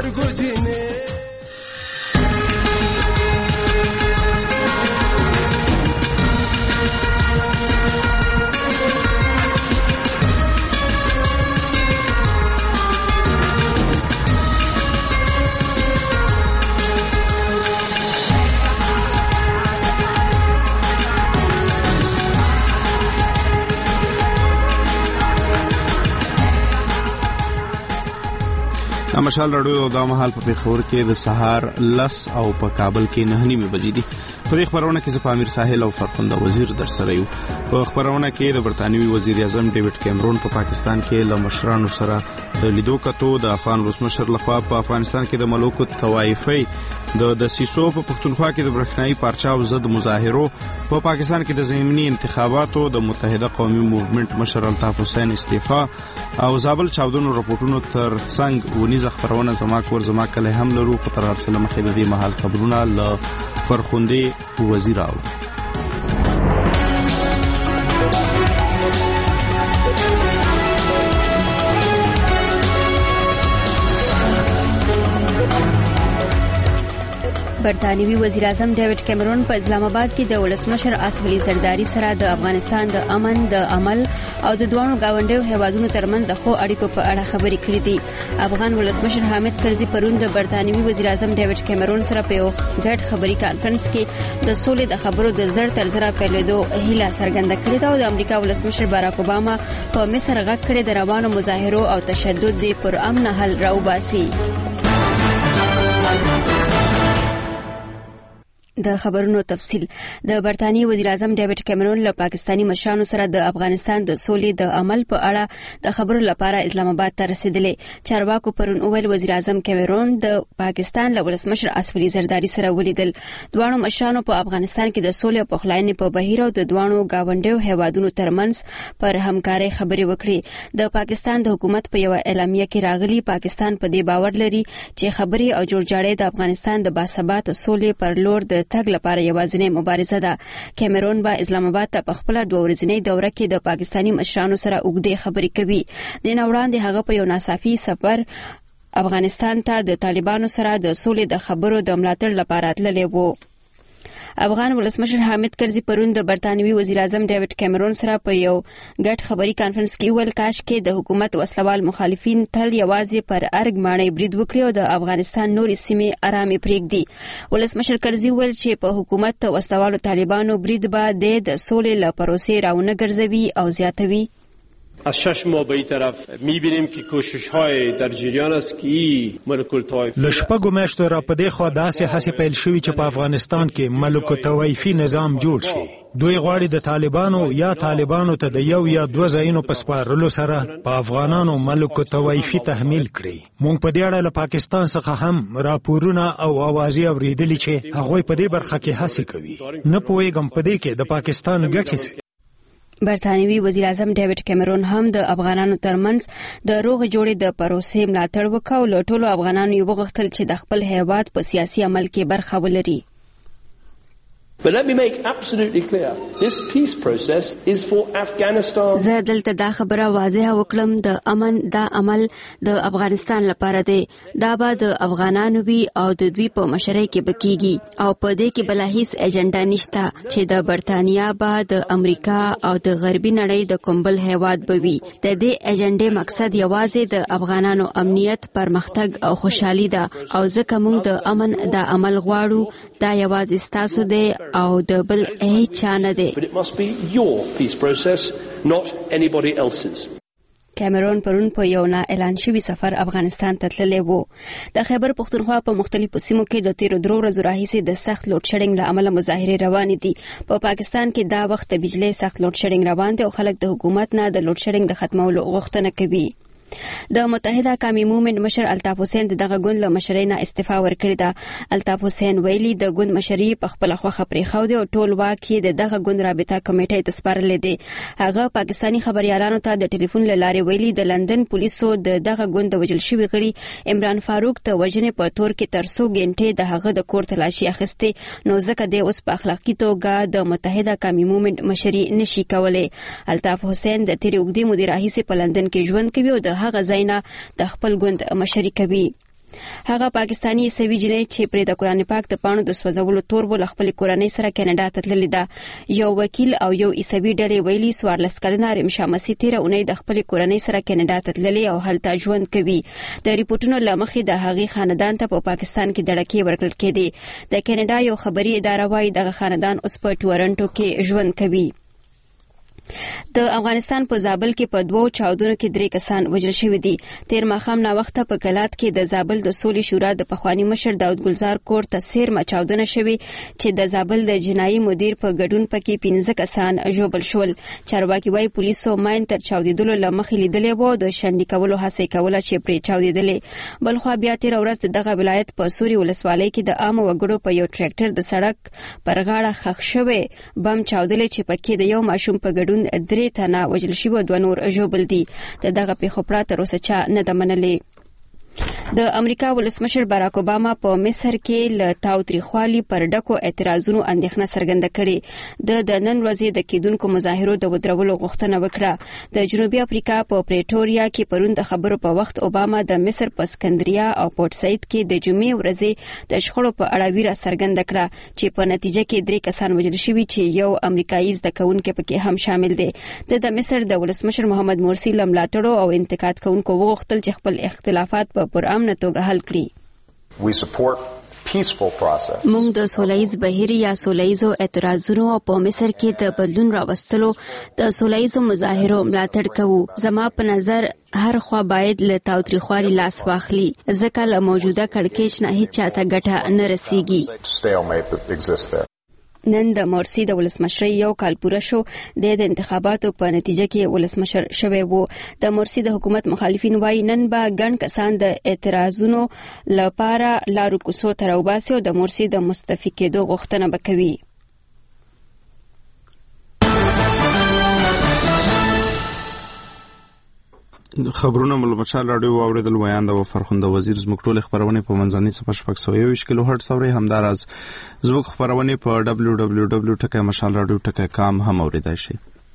سترګو جنې مشال رادیو دا مهال په پیښور کې د سهار 10 او په کابل کې 9:30 بجې دي. په خبرونه کې زپامیر ساحل او فرخنده وزیر در سره یو. په خبرونه کې د برتانوي وزیر اعظم ډیوډ کیمرون په پاکستان کې له مشرانو سره د لیدو کتو د افغان ولسمشر لخوا په افغانستان کې د ملوکو طوایفي د سیسو په پښتونخوا کې د برخنایي پارچاو ضد مظاهرو په پاکستان کې د ضمني انتخاباتو د متحده قومي موومېنټ مشر الطاف حسین استعفا او زابل چاودنو رپورټونو تر څنګ ونیزه خبرونه زما کور زما کله هم لرو په تر سره مخې د دې محل خبرونه ل فرخنده وزیر او برطانوي وزیر اعظم ډیوډ کیمرون په اسلام آباد کې د ولسمشر آصف علي زرداری سره د افغانستان د امن د عمل او د دوه گاونډیو هیوادونو ترمنځ د خو اړیکو په اړه خبرې کړې دي. افغان ولسمشر حامد کرزي پرون د برطانوي وزیر اعظم ډیوډ کیمرون سره په یو ګډ خبري کانفرنس کې د سولې د خبرو د زر تر زره پیلېدو هیله څرګنده کړې ده او د امریکا ولسمشر باراک اوباما په مصر غږ کړی د روانو مظاهرو او تشدد د پر امن حل راوباسي. د خبرونو تفصيل. د برتانیې وزیر اعظم ډیوډ کیمرون له پاکستانی مشرانو سره د افغانستان د سولې د عمل په اړه د خبرو لپاره اسلام آباد ته رسیدلې. چارواکو پرون اول وزیر اعظم کیمرون د پاکستان له ولسمشر آصف علي زرداری سره ولیدل. دوه مشرانو په افغانستان کې د سولې او پخلاینې په بهیر او د دوه گاونډیو هیوادونو ترمنځ پر همکارۍ خبرې وکړي. د پاکستان د حکومت په یو اعلامیه کې راغلي پاکستان په دې باور لري چې خبرې او جوړجاړی د افغانستان د باثبات سولې پر لور د تګ لپاره یوازینی مبارزه ده. کیمرون به اسلام آباد ته په خپل 2 ورځنی دوره کې د پاکستانی مشرانو سره اوږدې خبرې کوي. د نوړاندې هغه په یو ناڅاپي سفر افغانستان ته د طالبانو سره د سولې د خبرو د ملاتړ لپاره تللی وو. افغان ولسمشر حامد کرزي پرون د برتانوي وزیر اعظم ډیوډ کیمرون سره په یو ګډ خبري کانفرنس کې ویل کاش کې د حکومت وسلوال مخالفین تل یوازې پر ارګ ماڼۍ برید وکړي او د افغانستان نورې سیمې آرامي پرېږدي. ولسمشر کرزي ویل چې په حکومت وسلوالو طالبانو برید به د سولې له پروسې راونه ګرځوي او زیاتوي. از 6 ماه به این طرف می‌بینیم که کوشش‌های در جریان است که ملوک الطوایفی لشپږو میاشتو را پدې خو داسې هڅې پیل شوې چې په افغانستان کې ملوک الطوایفي نظام جوړ شي. دوی غواړي د طالبانو یا طالبانو ته د یو یا دوه ځایونو په سپارلو سره په افغانانو ملوک الطوایفي تحمیل کړي. موږ په دې اړه له پاکستان څخه هم راپورونه او اوازې اورېدلې چې هغوی په دې برخه کې هڅې کوي. نه پوهېږم په دې کې د پاکستان ګټې. برطانوي وزیر اعظم ډیوډ کیمرون هم د افغانانو ترمنځ د روغ جوړې د پروسې ملاتړ وکړ او له ټولو افغانانو یې وغوښتل چې د خپل هیواد په سیاسي عمل کې برخه ولري. But let me make absolutely clear, this peace process is for Afghanistan. زه دلته دا خبره واضحه وکړم د امن دا عمل د افغانستان لپاره دی. دا به د افغانانو وي او د دوی په مشرۍ کې بکیږي او په دې کې بل هیڅ ایجنډا نشته چې د برتانیا به د امریکا او د غربي نړۍ د کومبل هیواد بوي. د دې ایجنډې مقصد یوازې د افغانانو امنیت، پرمختګ او خوشحالي ده او ځکه موږ د امن دا عمل غواړو. دا یوازې ستاسو دی او د بل هیڅ نه دی. But it must be your peace process, not anybody else's. کیمرون پرون په یو نه اعلان شوی سفر افغانستان ته تللی وو. د خیبر پښتونخوا په مختلفو سیمو کې د تیرو 3 ورځو راهیسې د سخت لوډ شیډینګ له امله مظاهرې روانې دي. په پاکستان کې دا وخت د بجلی سخت لوډ شیډینګ روان دی او خلک د حکومت نه د لوډ شیډینګ د ختمولو غوښتنه کوي. د متحده قومي موومېنټ مشر الطاف حسین دغه ګوند له مشرۍ نه استعفا ورکړې ده. الطاف حسین ویلي د ګوند مشري په خپل خوخه پرېښودې او ټول واک یې د دغه ګوند رابطه کمیټې ته سپارلی دی. هغه پاکستاني خبريالانو ته د ټلیفون له لارې ویلي د لندن پولیسو د دغه ګوند د وژل شوي غړي عمران فاروق ته وژنې په تور کې تر 100 غنټې د هغه د کور تلاشي اخیستې، نو ځکه د اوس په اخلاقی توګه د متحده قومي موومېنټ مشري نشي کولای. الطاف حسین د تیرې اوږدې مودې راهیسې په لندن کې ژوند کوي او د هغه ځای نه د خپل ګوند مشري کوي. هغه پاکستانی عیسوي جنۍ چې پر د قرآن پاک د پاڼو د سوځولو تور بول خپل کورنۍ سره کینیډا ته تللې ده. یو وکیل او یو عیسوي ډلې ویلي 14 کلنه رمشا مسیح تیره اونۍ د خپل کورنۍ سره کینیډا ته تللې او هلته ژوند کوي. د ریپورتونو له مخې د هغې خاندان ته په پاکستان کې دړکې ورکړل کېدې. د کینیډا یو خبري اداره وايي دغه خاندان اوس په ټورنټو کې ژوند کوي. د افغانستان په زابل کې په 2 چاودنو کې 3 کسان وژل شوي دي. تیر ماښام ناوخته په کلات کې د زابل د سولې شورا د پخوانی مشر داود ګلزار کور ته سیرمه چاودنه شوي چې د زابل د جنایي مدیر په ګډون پکې 15 کسان ژوبل شول. چارواکي وايي پولیسو ماین تر چاودیدلو لمخې لیدلې وو د شنډې کولو هڅه کوله چې پرې چاودیدلې. بلخوا بیا تیر ورځ دغه ولایت په سوري ولسوالۍ کې د عام وګړو په یو ټریکټر د سړک پر غاړه ښخ شوی بم چاودلې چې پکې د یو ماشوم په ګډون 3 تنه وژل شوي 2 نور ژوبل دي. دغه پیښو پرته تر اوسه چا نه ده منلې. د امریکا ولسمشر باراک اوباما په مصر کې له تاوتریخوالي پر ډکو اعتراضونو اندېښنه څرګنده کړې. د نن ورځې د کېدونکو مظاهرو د ودرولو غوښتنه وکړه. د جنوبي افریقا په پریټوریا کې پرون د خبرو په وخت اوباما د مصر په اسکندریه او پورت سعید کې د جمعې ورځې د شخړو په اړه ویره څرګنده کړه چې په نتیجه کې 3 کسان وژل شوي چې یو امریکایي زده کوونکی پکې هم شامل دی. د مصر د ولسمشر محمد مرسی له ملاتړو او انتقاد کوونکو وغوښتل چې خپل اختلافات په پرامنه توګه حل کړي. موږ د سولهییز بهیر یا سولهییزو اعتراضونو په مصر کې د بدلون راوستلو د سولهییزو مظاهرو ملاتړ کوو. زما په نظر هر خوا باید له تاوتریخوالي لاس واخلي ځکه له موجوده کړکېچ نه هیڅ چاته ګټه نه رسیږي. نن د مرسی د ولسمشرۍ یو کال پوره شو. د انتخاباتو په نتیجه کې ولسمشر شوی وو. د مرسی د حکومت مخالفین وایي نن به ګڼ کسان د اعتراضونو لپاره لارو کوڅو ته راوباسي او د مرسی د مستعفي کېدو غوښتنه به کوي. خبرونه ملمچال رادیو اوریدل ویان د فرخنده وزیر زموږ ټول خبرونه په منځنۍ صفحه شپږ کیلو هرتز اوري. همداراز زموږ خبرونه په www.mashalradio.com هم اوریدای شي.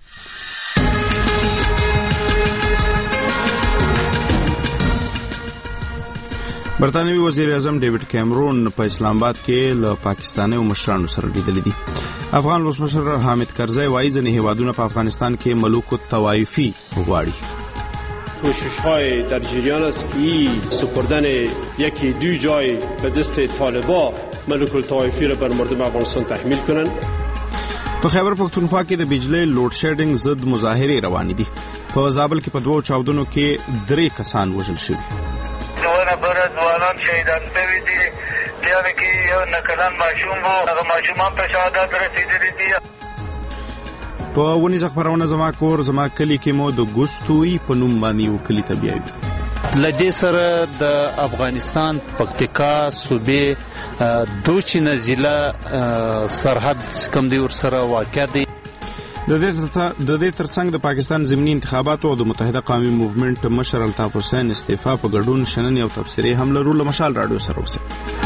برطانوي وزیر اعظم ډیوډ کیمرون په اسلام آباد کې له پاکستاني مشرانو سره لیدل دي. افغان ولسمشر حامد کرزی وایي ځینې هیوادونه په افغانستان کې ملوک الطوایفی غواړي. کوشش‌های در جریان است که سپردن یکی 2 جای به دست طالبان ملوک الطوایفی را بر مردم افغانستان تحمیل کنند. په خیبر پختونخوا کې د بجلی لوډ شیډینګ ضد مظاهرې روانې دي. په زابل کې په 2 چاودنو کې 3 کسان وژل شوي. ځوانان ځوانان شهیدان شوي دي. بیا کې یو نکلان ماشوم وو. هغه ماشومان ته شهادت رسېدلي دي. په ونیزه خبرونه زما کور زما کلی کې مو د ګوستوي په نوم باندې یو کلی ته بیایو. لدې سره د افغانستان پکتیکا صوبې دوچینه ضلع سرحد کوم دی ور سره واقع دی. د دې ترڅنګ د پاکستان ضمني انتخاباتو او د متحده قومي موومېنټ مشر الطاف حسین استعفا په ګډون شننې او تبصرې هم لرو. له مشال رادیو سره اوسئ.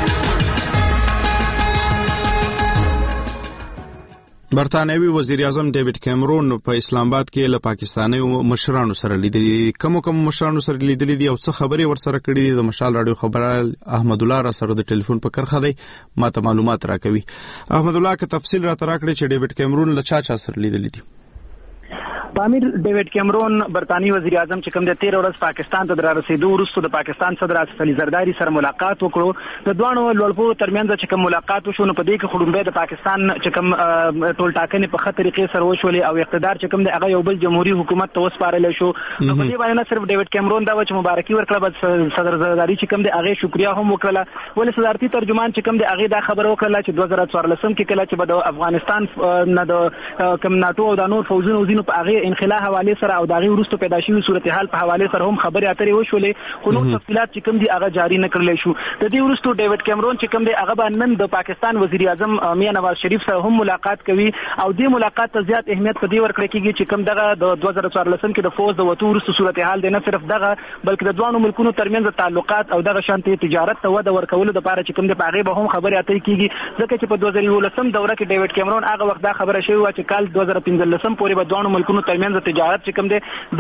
برطانوي وزیر اعظم ډیوډ کیمرون په اسلام آباد کې له پاکستاني مشرانو سره لیدلي. کوم مشرانو سره لیدلي دي او څه خبرې ورسره کړې دي د مشال رادیو خبره احمد الله را سره د ټلیفون په کرخه دی ماته معلومات راکوي. احمد الله که تفصیل را تراکړي چې ډیوډ کیمرون له چا سره لیدلي دي. امیر ډیوډ کیمرون برطانوي وزیر اعظم چې کوم د 13 ورځ پاکستان ته رسیدو وروسته د پاکستان صدر اسف علي زرداری سره ملاقات وکړو. د دوه لوړپوړو ترمنځ چې کوم ملاقات وشو نو په دې کې خړومبه د پاکستان چې کوم ټول ټاکنې په خطر طریقې سره وشولې او اقتدار چې کوم د هغه یو بل جمهوریت حکومت ته وسپارل شو. نو په دې باندې نه صرف ډیوډ کیمرون دا چې مبارکي ورکړه بس صدر زرداری چې کوم د هغه شکریا هم وکړه. ولې صدارتي ترجمان چې کوم د هغه دا خبر وکړه چې 2014 کې کله چې د افغانستان نه د کوم ناتو او د نور فوجونو وزینو په هغه انخلا حواله سره او داغي وروسته پیدا شوی صورتحال په حواله سره هم خبرې اترې وشولې. خو نو تفصيلات چې کوم دي هغه جاری نه کړل شو. د دې وروسته ډیوډ کیمرون چې کوم دی هغه باندې د پاکستان وزیر اعظم میاں نواز شریف سره هم ملاقات کوي او دې ملاقات ته زیات اهمیت په دې ورکړل کېږي چې کوم دغه د 2014 کې د فوج د وټو وروسته صورتحال دی نه صرف دغه بلکې د دوه ملکونو ترمنځ تعلقات او دغه شانتي تجارت ته وده ورکول د لپاره چې کوم دی په هغه به هم خبرې اترې کېږي. ځکه چې په 2019 دوره کې ډیوډ کیمرون هغه وخت دا خبره شوی و چې کال 2015 پورې به دوه ملکونو ترمنځ تجارت چې کوم دی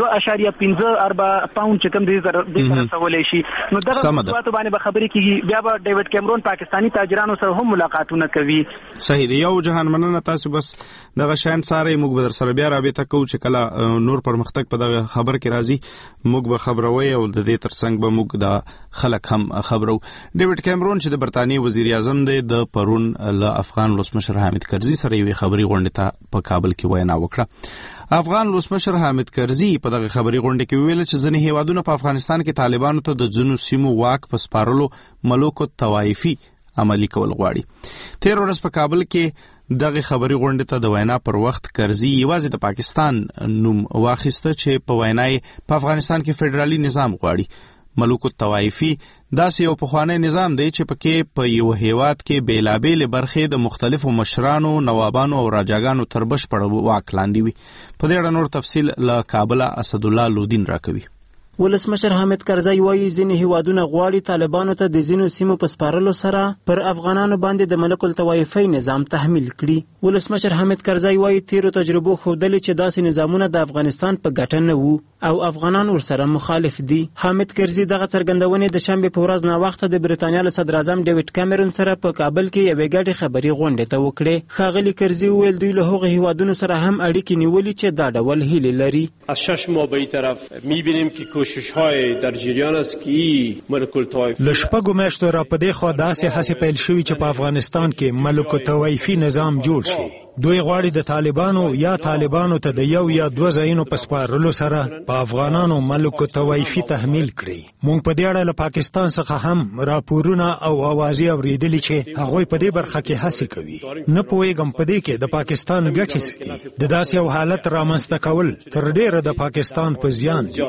2.15 اربع پاوند چې کوم دی د رسولې شي. نو دغه موضوعات باندې به خبرې کیږي. بیا به ډیوډ کیمرون پاکستانی تاجرانو سره هم ملاقاتونه کوي. صحیح دی. یو جهان مننه تاسو بس دغه شان ساره موږ به در سره بیا رابطه کوو چې کله نور پرمختګ په دغه خبر کې راځي موږ به خبروي او د دې ترڅنګ به موږ د خلک هم خبرو. ډیوډ کیمرون چې د برتانیې وزیر اعظم دی د پرون له افغان ولسمشر حامد کرزي سره یوې خبري غونډې ته په کابل کې وینا وکړه. افغان ولسمشر حامد کرزي په دغه خبري غونډه کې ویل چې ځینې هیوادونه په افغانستان کې طالبانو ته د ځینو سیمو واک په سپارلو ملوک الطوایفي عملی کول غواړي. تیر ورځ په کابل کې دغه خبري غونډه ته د وینا پر وخت کرزي یوازې د پاکستان نوم واخیسته چې په وینای په افغانستان کې فدرالي نظام غواړي. ملوک الطوایفي داسې یو پخوانی نظام دی چې پکې په یو هیواد کې بیلابېلې برخې د مختلفو مشرانو، نوابانو او راجاګانو تر بشپړ واک لاندې وي. په دې اړه نور تفصیل له کابله اسدالله لودین راکوي. ولسمشر حامد کرزي وایي ځینې هیوادونه غواړي طالبانو ته د ځینو سیمو په سپارلو سره پر افغانانو باندې د ملک الطوایفي نظام تحمیل کړي. ولسمشر حامد کرزي وایي تیرو تجربو ښودلې چې داسې نظامونه د افغانستان په ګټه نه وو او افغانان ورسره مخالف دي. حامد کرزي دغه څرګندونې د شنبې په ورځ ناوخته د برتانیا له صدر اعظم ډیوډ کیمرون سره په کابل کې یوې ګډې خبري غونډې ته وکړې. ښاغلي کرزي وویل دوی له هغو هیوادونو سره هم اړیکې نیولې چې دا ډول هیلې لري. از 6 ماه به این طرف می‌بینیم که کوشش‌های در جریان است که ملک الطوایفی له شپږو میاشتو را په دې خوا داسې هڅې پیل شوي چې په افغانستان کې ملک الطوایفي نظام جوړ شي. دوی غواړي د طالبانو یا طالبانو ته د یو یا دوه ځایونو په سپارلو سره په افغانانو ملک الطوایفي تحمیل کړي. موږ په دې اړه له پاکستان څخه هم راپورونه او اوازې اورېدلې چې هغوی په دې برخه کې هڅې کوي. نه پوهېږم په دې کې د پاکستان ګټې څه دي. د داسې یو حالت رامنځته کول تر ډېره د پاکستان په زیان دي.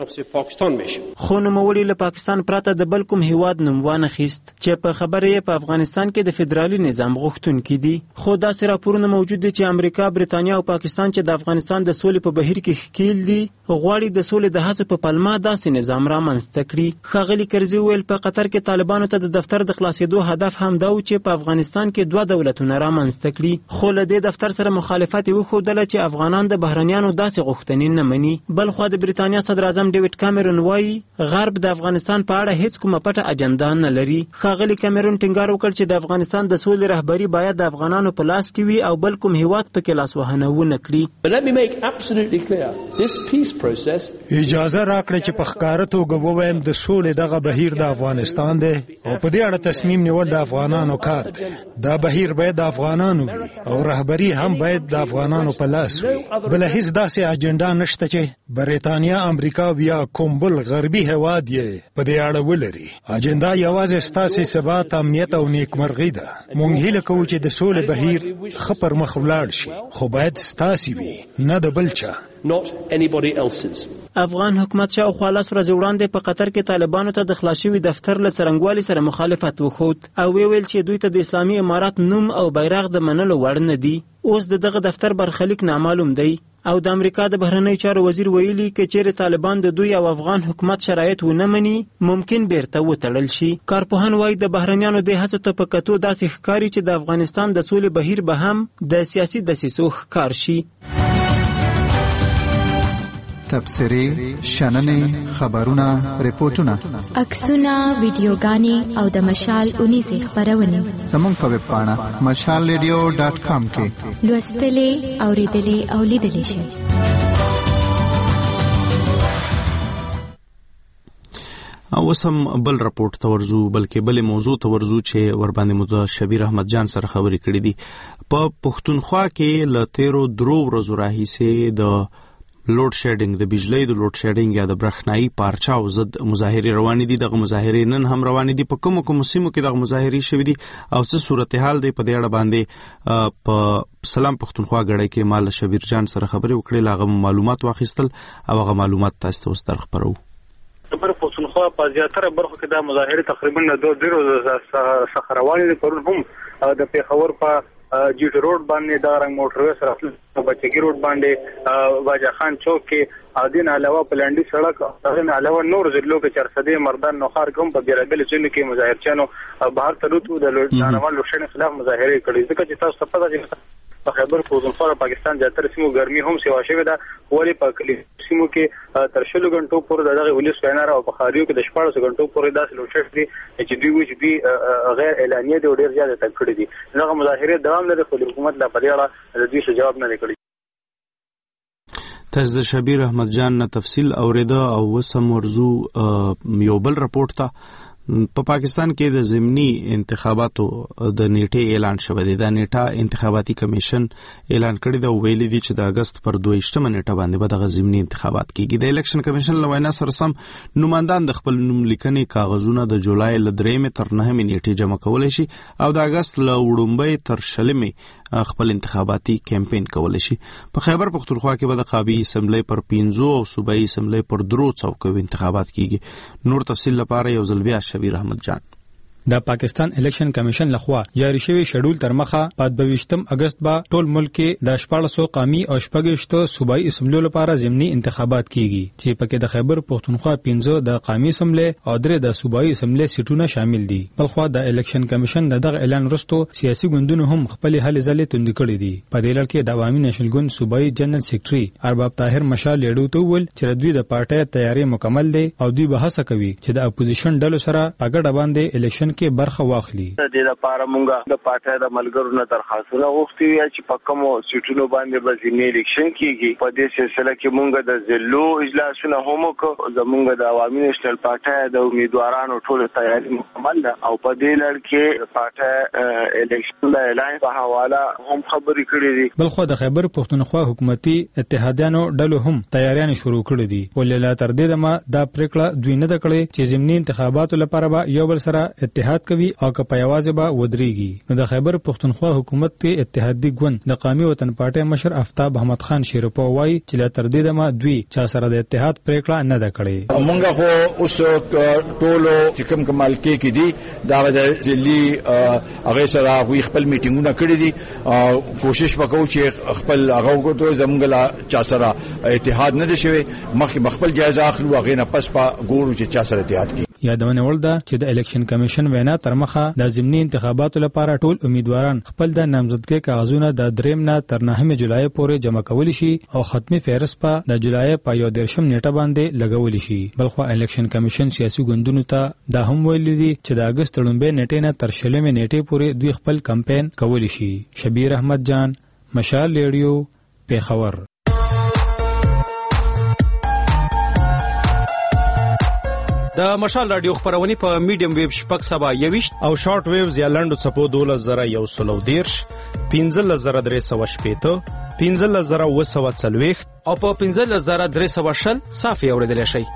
خو نوموړي له پاکستان پرته د بل کوم هیواد نوم وانخیست چې په خبره یې په افغانستان کې د فدرالي نظام غوښتونکي دي. خو داسې راپورونه موجود دي چې امریکا، برتانیا او پاکستان چې د افغانستان د سولې په بهیر کې ښکیل دي غواړي د سولې د هڅو په پلمه داسې نظام رامنځته کړي. ښاغلي کرزي وویل په قطر کې طالبانو ته د دفتر د خلاصېدو هدف هم دا و چې په افغانستان کې دوه دولتونه رامنځته کړي. خو له دې دفتر سره مخالفت یې وښودله چې افغانان د بهرنیانو داسې غوښتنې نه مني. بلخوا د برتانیا صدر اعظم ډیوډ کیمرون وایي غرب د افغانستان په اړه هیڅ کومه پټه اجنډا نه لري. ښاغلي کیمرون ټینګار وکړ چې د افغانستان د سولې رهبري باید د افغانانو په لاس کې وي او بل کوم هیواد پکې لاسوهنه ونه کړي. اجازه راکړه چې په ښکاره توګه ووایم د سولې دغه بهیر د افغانستان دی او په دې اړه تصمیم نیول د افغانانو کار دی. دا بهیر باید د افغانانو وي او رهبري هم باید د افغانانو په لاس وي. بله هیڅ داسې اجنډا نشته چې برتانیا، امریکا یا کوم بل غربي هیواد یې په دې اړه ولري. اجنډا یوازې ستاسې ثبات، امنیت او نیکمرغي ده. موږ هیله کوو چې د سولې بهیر ښه پر مخ ولاړ شي خو باید ستاسې وي نه د بل چا. افغان حکومت شاوخوا 10 ورځې وړاندې په قطر کې طالبانو ته د خلاص شوي دفتر له څرنګوالي سره مخالفت وښود او ویل چې دوی ته د اسلامي امارات نوم او بیرغ د منلو وړ نه دي. اوس دغه دفتر برخلیک نامعلوم دی او د امریکا د بهرنی چارو وزیر ویلي که چیرې طالبان د دوی او افغان حکومت شرایط ونه مني ممکن بیرته وتړل شي. کارپوهان وایي د بهرنیانو د هڅو ته په کتو داسې ښکاري چې د افغانستان د سولې بهیر به هم د سیاسي دسیسو ښکار شي. تبصرې، شننې، خبرونه، ریپورتونه، عکسونه، ویډیوګانې او د مشال 19 خبرونه زموږ په ویب پاڼه mashalradio.com کې لوستلې، اوریدلې او لیدلې شئ. اوسم بل راپورټ ته ورزو بلکې بل موضوع ته ورزو چې ور باندې مو شبیر احمد جان سره خبرې کړې دي. په پښتونخوا کې ل 13 ورځو راهیسې د لوډ شیډینګ د بجلی د لوډ شیډینګ یا د برېښنایي پارچاو ضد مظاهرې روانې دي. دغه مظاهرې نن هم روانې دي. په کومو سیمو کې دغه مظاهرې شوې دي او څه صورتحال دی په دې اړه باندې په سلام پښتونخوا غړی کې مال شبیر جان سره خبرې وکړې. هغه معلومات واخیستل او هغه معلومات تاسو ته وستر خبرو. پر پښتونخوا په زیاتره برخو کې دا مظاهرې تقریبا 2 ورځې څخه روانې دي. پرون هم د پیښور په جیټ روډ باندې دا رنګ موټروي سره بچګي روډ باندې واجا خان چوک کې دین علاوه پلانډي سړک دین علاوه نور ضلعو کې چرسدي مردان نوخار کوم په بیرابل ځینو کې مظاهرچانو بهر تلوتو د جانوال لوشن خلاف مظاهره کړې. ځکه چې تاسو په پتا چې په خیبر پښتونخوا پاکستان زیاتره سیمو ګرمي هم سیوا شوې ده ولې په کلی سیمو کې تر 20 غنټو پورې دغه ولس وینار او په خاریو کې د 14 غنټو پورې داسې لوټ شوی چې دوی وجه به غیر اعلانیه دی ډیر زیات تک کړی دي دغه مظاهره دوام لري خو حکومت د پدیاله د دوی جواب نه کړی. تاسو د شبیر احمد جان نه تفصیل اوریده او وسم ورزو یو بل راپورټ ته په پاکستان کې د ضمني انتخاباتو د نیټه اعلان شوه دی. د نیټه انتخاباتي کمیشن اعلان کړی دی او ویلي دی چې د اگست پر 22 نیټه باندې به د ضمني انتخابات کیږي. د الیکشن کمیشن لوینا سره سم نمائندان د خپل نوم لیکنې کاغذونه د جولای ل 3 تر 9 نیټه جمع کولای شي او د اگست ل 2 تر 6 خپل انتخاباتي کمپاین کولای شي. په خیبر پختونخوا کې به د قابی اسمبلی پر 15 او صوبایي اسمبلی پر 3 څوکۍ انتخابات کیږي. نور تفصیل لپاره یو ځل بیا شبیر احمد جان. د پاکستان الیکشن کمیشن لخوا جاری شوی شیډول تر مخه په 22 اگست با ټول ملک کې د 1400 قومي او 14 صوبایي اسمبلیو لپاره ضمني انتخابات کیږي چې پکې د خیبر پختونخوا 15 د قومي اسمبلی او 3 د صوبایي اسمبلی سیټونه شامل دي. بلخوا د الیکشن کمیشن دغه اعلان وروسته سیاسي ګوندونو هم خپل هلې ځلې توند کړې دي. په دې لړ کې د عوامي نېشنل ګوند صوبایي جنرال سیکریټري ارباب طاهر مشال لیډو ته ویل چې دوی د پارټۍ تیاری مکمل دي او دوی به هڅه کوي چې د اپوزیشن ډلو سره په ګډه باندې الیکشن کې برخه واخلي. د دې لپاره مونږه د پارټۍ د ملګرو نه درخواستونه غوښتي وي چې په کومو سیټونو باندې به ځینې الیکشن کیږي. په دې سلسله کې مونږ د ضلعو اجلاسونه هم وکړو. زمونږ د عوامي نېشنل پارټۍ د امیدوارانو ټول تیاری مکمل ده او په دې لړ کې پارټۍ الیکشن د اعلان په حواله هم خبرې کړې دي. بلخو د خیبر پختونخوا حکومتي اتحادیانو ډلو هم تیاریان شروع کړې دي. ولله تر دې دمه دا پریکړه دوی نه کړې چې ضمني انتخاباتو لپاره به یو بل سره اتحاد کوي او که په یوازې به ودرېږي. نو د خیبر پختونخوا حکومت کې اتحادي ګوند د قومي وطن پارټۍ مشر آفتاب احمد خان شیرپو وایي چې لا تر دې دمه دوی چا سره د اتحاد پریکړه نه ده کړې. مونږ خو اوس ټولو چې کوم کمال کې دي دا د ځلي هغه سره وی خپل میټینګونه کړی دي. کوشش وکړو چې خپل هغه وګورو زمونږ لا چا سره اتحاد نه دي شوی مخکې خپل جایزه اخلو هغه نه پس په ګورو چې چا سره اتحاد کی. یادونه ولده چې د الیکشن کمیشن وینا تر مخه د ضمني انتخاباتو لپاره ټول امیدواران خپل د نامزدګۍ کاغذونه د 3 نه تر 9 جولای پورې جمع کولی شي او ختمي فهرست په د جولای په 11 نیټه باندې لګولی شي. بلخو الیکشن کمیشن سیاسي ګوندونو ته دا هم ویلي دي چې د اگست لومبه نیټه نه تر 16 نیټه پورې دوی خپل کمپاین کولی شي. شبیر احمد جان، مشال ریډیو، پیښور. د مشال رادیو خبرونه په میډیم ویو شپږ سبا 21 او شارټ ویوز یا لنډو چپو 12110 15315 15040 او په 15320 صافي اوریدل شي.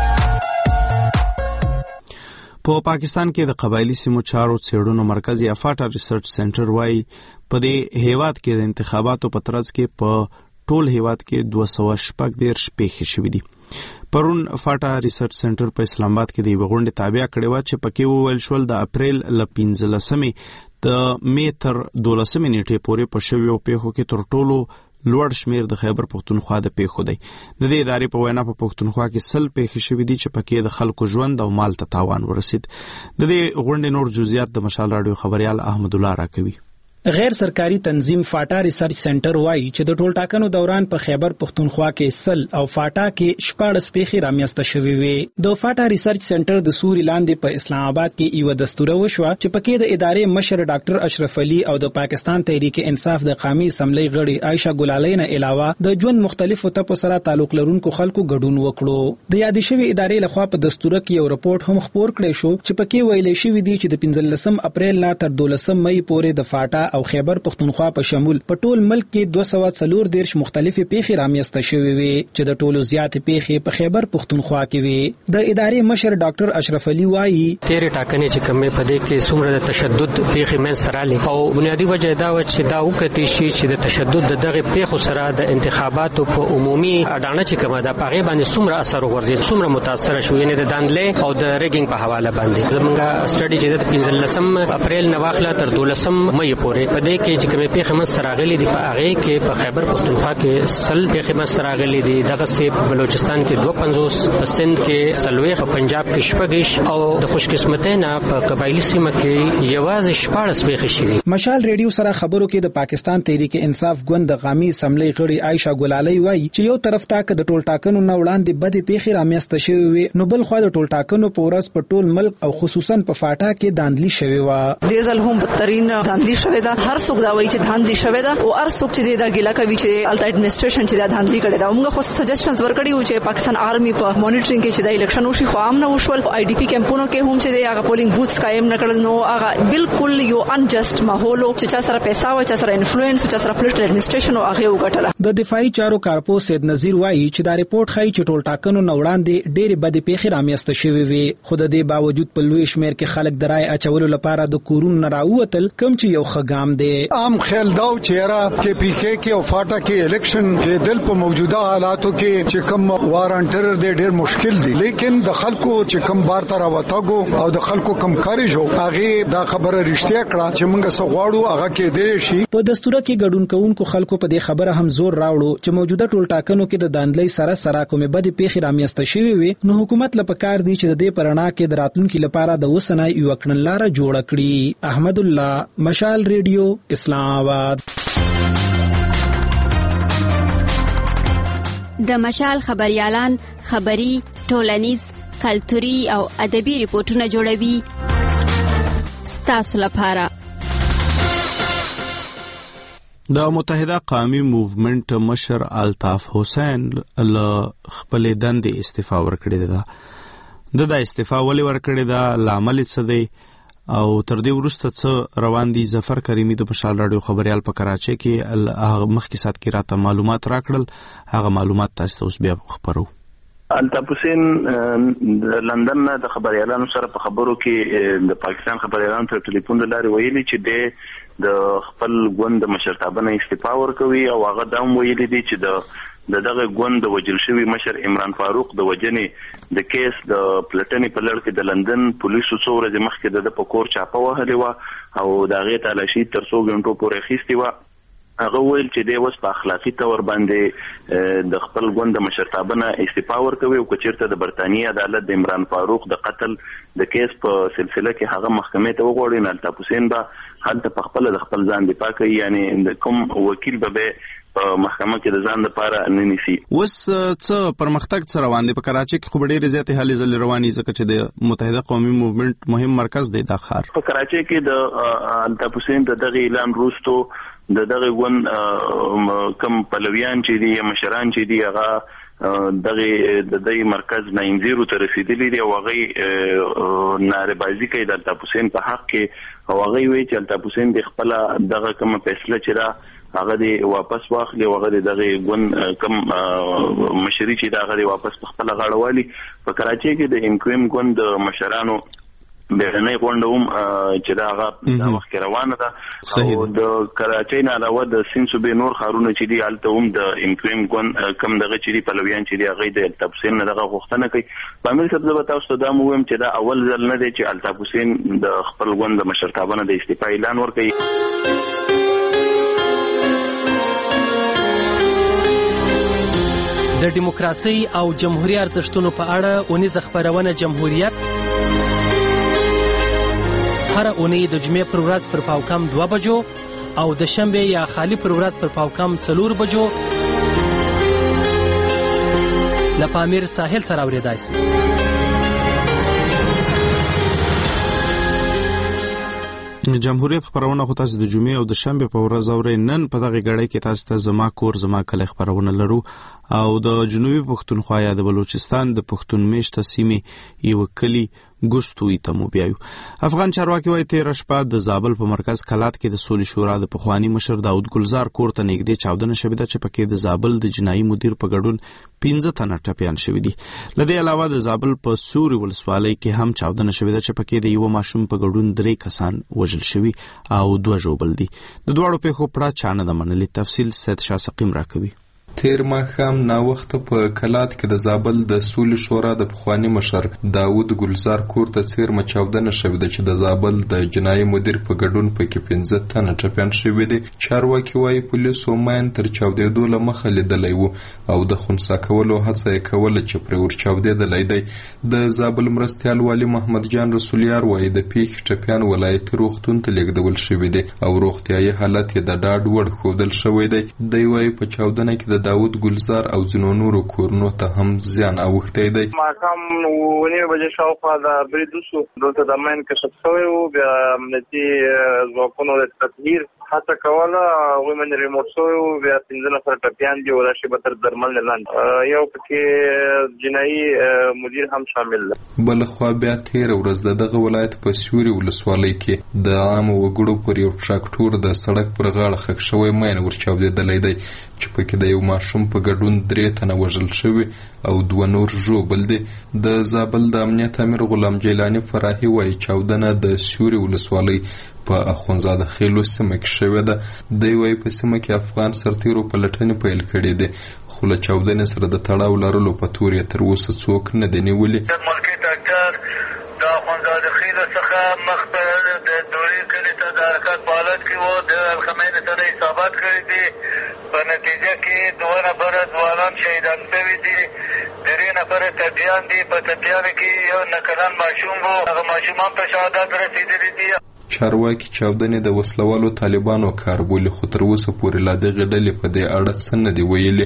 په پاکستان کې د قبایلی سیمو چارو څېړنو مرکز یا فاټا ریسرچ سنټر وايي په دې هیواد کې د انتخاباتو په ترڅ کې په ټول هیواد کې 214 پیښې شوې دي. پرون فاټا ریسرچ سنټر په اسلام آباد کې د یو غونډې تابع کړې و چې پکې وویل شول د اپریل ل 15 د می تر 12 نیټې پورې په شویو پیښو کې تر ټولو لوړ شمیر د خیبر پختونخوا د پیښو دی. د دې ادارې په وینا په پختونخوا کې 100 پیښې شوې دي چې پکې د خلکو ژوند او مال ته تاوان ورسید. د دې غونډې نور جزئیات د مشال رادیو خبريال احمد الله راکوي. غیر سرکاري تنظیم فاټا ریسرچ سنټر وایي چې د ټول ټاکنو دوران په خیبر پختونخوا کې سل او فاټا کې 14 پیښې رامنځته شوې وې. د فاټا ریسرچ سنټر د سوري لاندې په اسلام آباد کې یو دستور وشو چې پکې د ادارې مشر ډاکټر اشرف علي او د پاکستان تحریک انصاف د قومي اسمبلی غړي عائشہ ګلالۍ نه علاوه د ژوند مختلفو ټکو سره تعلق لرونکو خلکو ګډون وکړو. د یاد شوی ادارې لخوا په دستور کې یو رپورت هم خپور کړی شو چې پکې ویل شوی دی چې د 15 اپریل نه تر 12 مئی پورې د فاټا او خیبر پختونخوا په شمول په ټول ملک کې 240 مختلفې پیښې رامنځته شوې وي چې د ټولو زیات پیښې په خیبر پختونخوا کې وي. د ادارې مشر ډاکټر اشرف علي وایي تیرې ټاکنې چې کومې په دې کې څومره د تشدد پیښې منځته راغلي او بنیادی وجه دا و چې دا وکړي شي چې د تشدد دغه پیښو سره د انتخاباتو په عمومي اډانه چې کومه ده په هغه باندې څومره اثر وغورځي، څومره متاثر شو، یعنی د دانلې او د ریګینګ په حواله باندې. زمونږ سټډي چې د 15 اپریل نه واخله تر 12 مئی پورې پورې په دې کې چې کومه پیښه مستراغلي دي په هغه کې په خیبر پختونخوا کې سل پیښه مستراغلي دي دغه سي بلوچستان کې 52 سند کې سلويخ پنجاب کې شپږش او د خوشقسمتۍ نه په قبایلی سیمه کې یوازې 14 پیښې شوي. مشال ریډیو سره خبرو کې د پاکستان تحریک انصاف ګوند د قومي اسمبلی غړي عائشہ ګلالي وایي چې یو طرف ته د ټول ټاکنو نه وړاندې بدې پیښې رامنځته شوې وي نو بل خو د ټول ټاکنو په ورځ په ټول ملک او خصوصا په فاټا کې داندلي شوې و. د ځل هم بدترین داندلي شوې ده. هر څوک دا وایي چې داندلي شوې ده او هر څوک چې دا ګیلا کوي چې الټا اډمنسټریشن چې دا داندلي کړي دا موږ خو سجیشنز ورکړي و چې پاکستان آرمي په مانیټرینګ کې چې د الیکشن وشي خو عام نه وشول. آی ډی پی کمپونو کې هم چې هغه پولینګ بوتس قائم نکړل نو هغه بالکل یو انجست ماحول چې چا سره پیسې او چا سره انفلوئنس او چا سره پولیټیکل اډمنسټریشن او هغه وګټله. د دفاعي چارو کارپو سید نذیر وایي چې دا ریپورت ښایي چې ټول ټاکنو نه وړاندې ډېرې بدې پیښې رامنځته شوې وي خو د دې باوجود په لوی شمېر کې خلک د رای اچولو لپاره د کورونو نه راووتل کوم چې یو ښه ګام دی. عام خیال دا چې را کې پی کې او فاټا کې الیکشن کې دل په موجوده حالاتو کې چې کوم وارانټر دې ډېر مشکل دي لیکن د خلکو چې کوم بار تر وتاګو او د خلکو کم کاری جو هغه دا خبره رښتیا کړه چې موږ سغواړو هغه کې دی شي. په دستوره کې ګډون کوونکو خلکو په دې خبره هم زور راوړو چې موجوده ټول ټاکنو کې د داندلۍ سره کومې بدې پیښې رامنځته شوې وي نو حکومت له پکار دی چې د دې پرنا کې د راتلونکو لپاره د وسنه یو کړنلاره جوړ کړي. احمد الله، مشال ریډیو، اسلام آباد. د مشال خبريالان خبري، ټولنیز، کلتوري او ادبي ریپورتونه جوړوي ستاسو لپاره. د متحده قومي موومنت مشر الطاف حسین له خپل دندې استعفا ورکړې ده. د استعفا ولې ورکړې ده لامل څه دی او تر دې وروسته څه روان دي؟ ظفر کریمی د مشال رادیو خبريال په کراچۍ کې هغه مخکې سات کې راته معلومات راکړل. هغه معلومات تاسو اوس بیا خبرو. الطاف حسین د لندن نه د خبريالانو سره په خبرو کې د پاکستان خبريالانو ته ټلیفون لاري ویلي چې د خپل ګوند مشرتابه نه استعفا ورکوي او هغه دا ویلي دي چې دغه ګوند د وجل شوی مشر عمران فاروق د وجنې د کیس د پلټنې په لړ کې د لندن پولیسو څو ورځې مخکې د پکور چاپه وهلې و او د هغې تلاشي تر 100 غنټو پورې اخیستې وه. هغه ویل چې دی اوس په اخلاقي تور باندې د خپل ګوند مشرتابه نه استعفا ورکوي او کچیرته د برتانیې عدالت د عمران فاروق د قتل د کیس په سلسله کې هغه محکمې ته وغوړي نه الطاف حسین به هلته په خپل د خپل ځان دفاع کوي یعنی د کوم وکیل به په محکمه کې د ځان لپاره نه نیسي. اوس څه پرمختګ څه روان دی په کراچۍ کې؟ خو ډېرې زیاتې هلې ځلې روانې ځکه چې د متحده قومي موومنت مهم مرکز دی دا ښار. په کراچۍ کې د الطاف حسین د دغه اعلان وروستو د دغه ګوند کم پلویان چې دي یا مشران چې دي هغه دغه د دې مرکز 90 ته رسیدلي دي او هغه ناربازي کوي د الطاف حسین په حق کې او هغه وی چې الطاف حسین د خپل دغه کوم فیصله چې را هغه دی واپس واخلي او هغه دغه ګوند کم مشري چې دا هغه واپس په خپل غاړه والی. په کراچۍ کې د انکویم ګوند مشرانو بیرنۍ غونډه چې دا هغه د وخت روانه ده او د کراچۍ نه علاوه د سیند صوبې نور ښارونه چې دي هلته هم د انکویم ګوند کم دغه چې دي پلویان چې دي هغه د الطاف حسین نه دغه غوښتنه کوي. په امیر صاحب زه به تاسو ته دا ووایم چې دا اول ځل نه دی چې الطاف حسین د خپل ګوند د مشرتابه نه د استعفا اعلان ورکوي. د دیموکراسي او جمهوریت ارزښتونو په اړه اونیزه خبرونه جمهوریت هر اونۍ د جمعې پر ورځ پر پاوکم 2 بجو او د شنبه یا خالی پر ورځ پر پاوکم 4 بجو له پامیر ساحل سره اوریدای شي. جمهوریت خبرونه خو تاسو د جمعې او د شنبه په ورځ اورئ. نن په دغه غړې کې تاسو ته زما کور زما کلی خبرونه لرو او د جنوبي پښتونخوا یا د بلوچستان د پښتون میشته سیمې یو کلی ګوستوي ته مو بیايو. افغان چارواکي وايي 13 شپه د زابل په مرکز کلات کې د سولې شورا د پخوانی مشر داود ګلزار کور ته نږدې چاودنه شوې ده چې پکې د زابل د جنایي مدیر په ګډون 15 تنه ټپيان شوي دي. لدې علاوه د زابل په سوري ولسوالۍ کې هم چاودنه شوې ده چې پکې د یو ماشوم په ګډون 3 کسان وژل شوي او 2 ژوبل دي. د دوړو په خو پړه چانه د منلي تفصیل سید شاه سقیم راکوي. تیر ماښام ناوخته په کلات کې د زابل د سولې شورا د پخوانی مشر داود ګلزار کور ته څیرمه چاودنه شوې ده چې د زابل د جنایي مدیر په ګډون پکې 15 تنه ټپیان شوي دي. چارواکي وایي پولیسو ماین تر چاودېدو له مخه لیدلی و او د خنثی کولو هڅه یې کوله چې پرې ور چاودېدلی دی. د زابل مرستیال والي محمد جان رسولیار وایي د پیښې ټپیان ولایتي روغتون ته لیږدول شوي دي او روغتیایي حالت یې د ډاډ وړ ښودل شوی دی. دی وایي په چاودنه کې د داود ګلزار او ځینو نورو کورونو ته هم زیان اوښتی دی. ماښام 9 بجې شاوخوا د برید وشو، دلته د ماین کشف شوی و، بیا امنیتي ځواکونو د تطهیر هڅه کوله، هغوی باندې ریموټ شوی و، بیا 15 نفر ټپیان دي او دا شی به تر درمل نه لاندې، یو پکې جنایي مدیر هم شامل دی. بلخوا بیا تېره ورځ د دغه ولایت په سیوري ولسوالۍ کې د عامو وګړو پر یو ټراکټور د سړک پر غاړه ښخ شوی ماین ور چاودېدلی دی چې پکې د یو ماشوم په ګډون 3 تنه وژل شوي او 2 نور ژوبل دي. د زابل د امنیت امیر غلام جیلاني فراحي وایي چاودنه د سیوري ولسوالۍ په اخونزاده خیلو سیمه کې شوې ده. دی وایي په سیمه کې افغان سرتیرو پلټنې پیل کړې دي، خو له چاودنې سره د تړاو لرلو په تور یې تر اوسه څوک نه دي نیولي. ملکي ډاکټر د اخونزاده خیلو څخه مخ په د دوري کلي ته د حرکت په حالت کې و، د الخمینې سره حسابات کړي دي، په نتیجه کې 2 نفره ځوانان شهیدان شوي دي، 3 نفره ټپیان دي. په ټپیانو کې یو نکلان ماشوم و، هغه ماشوم هم په شهادت رسېدلی دي. چارواکي چاودنې د وسلوالو طالبانو کار بولي، خو تر اوسه پورې لا دغې ډلې په دې اړه څه نه دي ویلي.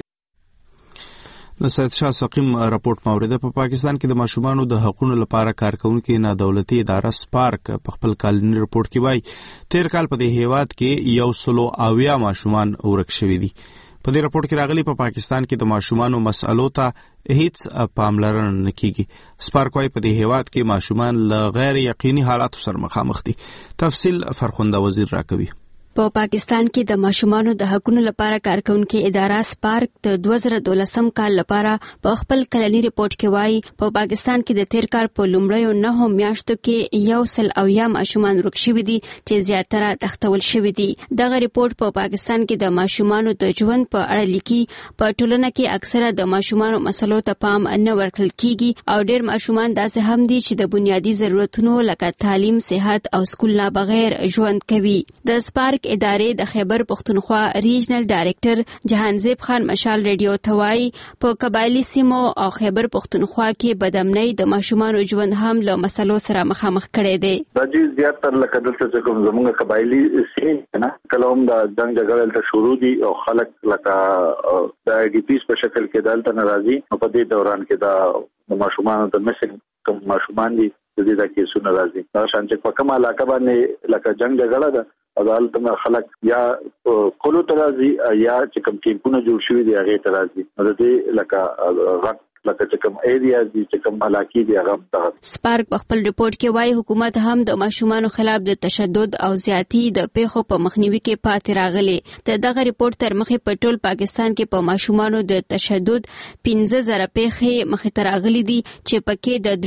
د سید شاه سقیم راپورټ مورده په پاکستان کې د ماشومانو د حقوقو لپاره کارکونکو نه دولتي اداره سپارک په خپل کالني راپورټ کې وایي تیر کال په دې هیواد کې 180 ماشومان ورک شوي دي. په دې راپورټ کې راغلي په پاکستان کې د ماشومانو مسألو ته هیڅ پاملرنه نه کیږي. سپارک وايي په دې هیواد کې ماشومان له غیر یقیني حالاتو سره مخامخ دي. تفصیل فرخنده وزیر راکوي. په پاکستان کې د ماشومانو د حقوقو لپاره کارکونکو اداره سپارک د 2012 کال لپاره په خپل کلني ریپورت کې وایي په پاکستان کې د تیر کال په لومړیو 9 میاشتو کې 100 ماشومان ورک شوي دي چې زیاتره تختول شوي دي. دغه ریپورت په پاکستان کې د ماشومانو د ژوند په اړه لیکي په ټولنه کې اکثره د ماشومانو مسلو ته پام نه ورکړل کیږي او ډېر ماشومان داسې هم دي چې د بنیادی ضرورتونو لکه تعلیم، صحت او سکول نه بغیر ژوند کوي. د سپارک ادارې د خیبر پختونخوا ریجنل ډایریکټر جهانزیب خان مشال ریډیو ته وایي په قبایلی سیمو او خیبر پختونخوا کې بدامنۍ د ماشومانو ژوند هم له مسلو سره مخامخ کړي دي. د دې زیاتره لکه دلته کوم زموږ قبایلی سیمه نه کلام د جنگ جګړه ته شروع دي او خلک لکه د آی ډی پیس په شکل کې دلته ناراضي په دې دوران کې د ماشومانو د مسل کوم ماشومان دي د دې د کیسونو راځي. دا شانچ په کومه علاقه باندې لکه جنگ جګړه ده عدالت میں خلق یا کولو ترازی یا چکم کیمپونه جوړ شوی دی هغه ترازی د دې لکه غټ لکه چکم ایریاز دي چکم علاقې دي هغه ته. سپارک په خپل ریپورت کې وایي حکومت هم د ماشومانو خلاف د تشدد او زیاتی د پیښو په مخنیوي کې پاتې راغلي. دغه ریپورت تر مخې په ټول پاکستان کې په ماشومانو د تشدد 15,000 پیښې مخې ته راغلي دي چې پکې د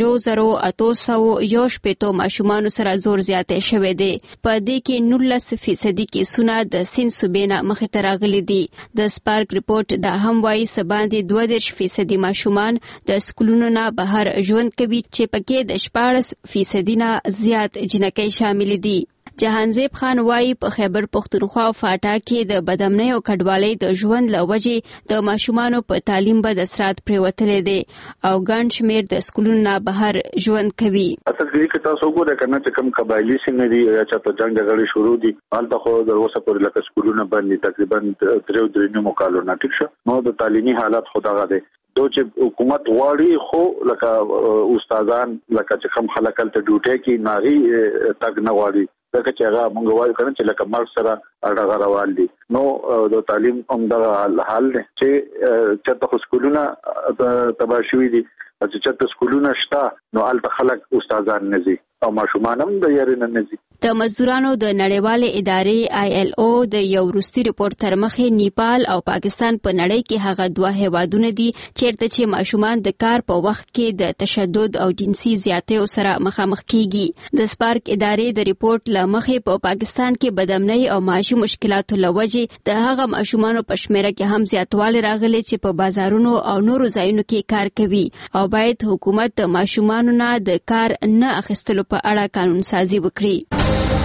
3,811 ماشومانو سره زور زیاتې شوې دي. په دې کې 19% کیسونه د سین صوبې نه مخې ته راغلي دي. د سپارک ریپورت دا هم وایي سباندې 22% ماشومان د سکولونو نه بهر ژوند کوي چې پکې د 14% نه زیات جنکۍ شامل دي. جهانزیب خان وایي په خیبر پختونخوا او فاټا کې د بدامنۍ او کډوالۍ د ژوند له وجې د ماشومانو په تعلیم بد اثرات پرېوتلي دي او ګڼ شمېر د سکولونو نه بهر ژوند کوي. اصل کې تاسو وګورئ کنه چې کوم قبایلی سیمې دي یا چې په جنگ جګړې شروع دي هلته خو د اوسه پورې لکه سکولونه باندې تقریبا 3 کالو نه ټیک شو نو د تعلیمي حالت خداغه دي دو چې حکومت غواړي خو لکه استادان لکه چې کوم خلک ته ډیوټي کې ناغي تک نه غواړي لکه چې هغه مونږ وایو کنه چې لکه مرګ سره اړه روان دي. نو د تعلیم عمده حال دی چې چېرته سکولونه تباه شوي دي چې چېرته سکولونه شته نو هلته خلک استادان نه دي او ماشومان هم د یاري نه نزي. د مزدورانو د نړیوالې ادارې ILO د یو وروستي ریپورت تر مخې نیپال او پاکستان په نړۍ کې هغه دوه هیوادونه دي چیرته چې ماشومان د کار په وخت کې د تشدد او جنسي زیاتیو سره مخامخ کیږي. د سپارک ادارې د ریپورت له مخې په پاکستان کې بدامنۍ او معاشي مشکلاتو لوجې د هغه ماشومانو په شمیره کې هم زیاتوالی راغلی چې په بازارونو او نورو ځایونو کې کار کوي او باید حکومت د ماشومانو نه د کار نه اخیستلو په اړه قانون سازي وکړي.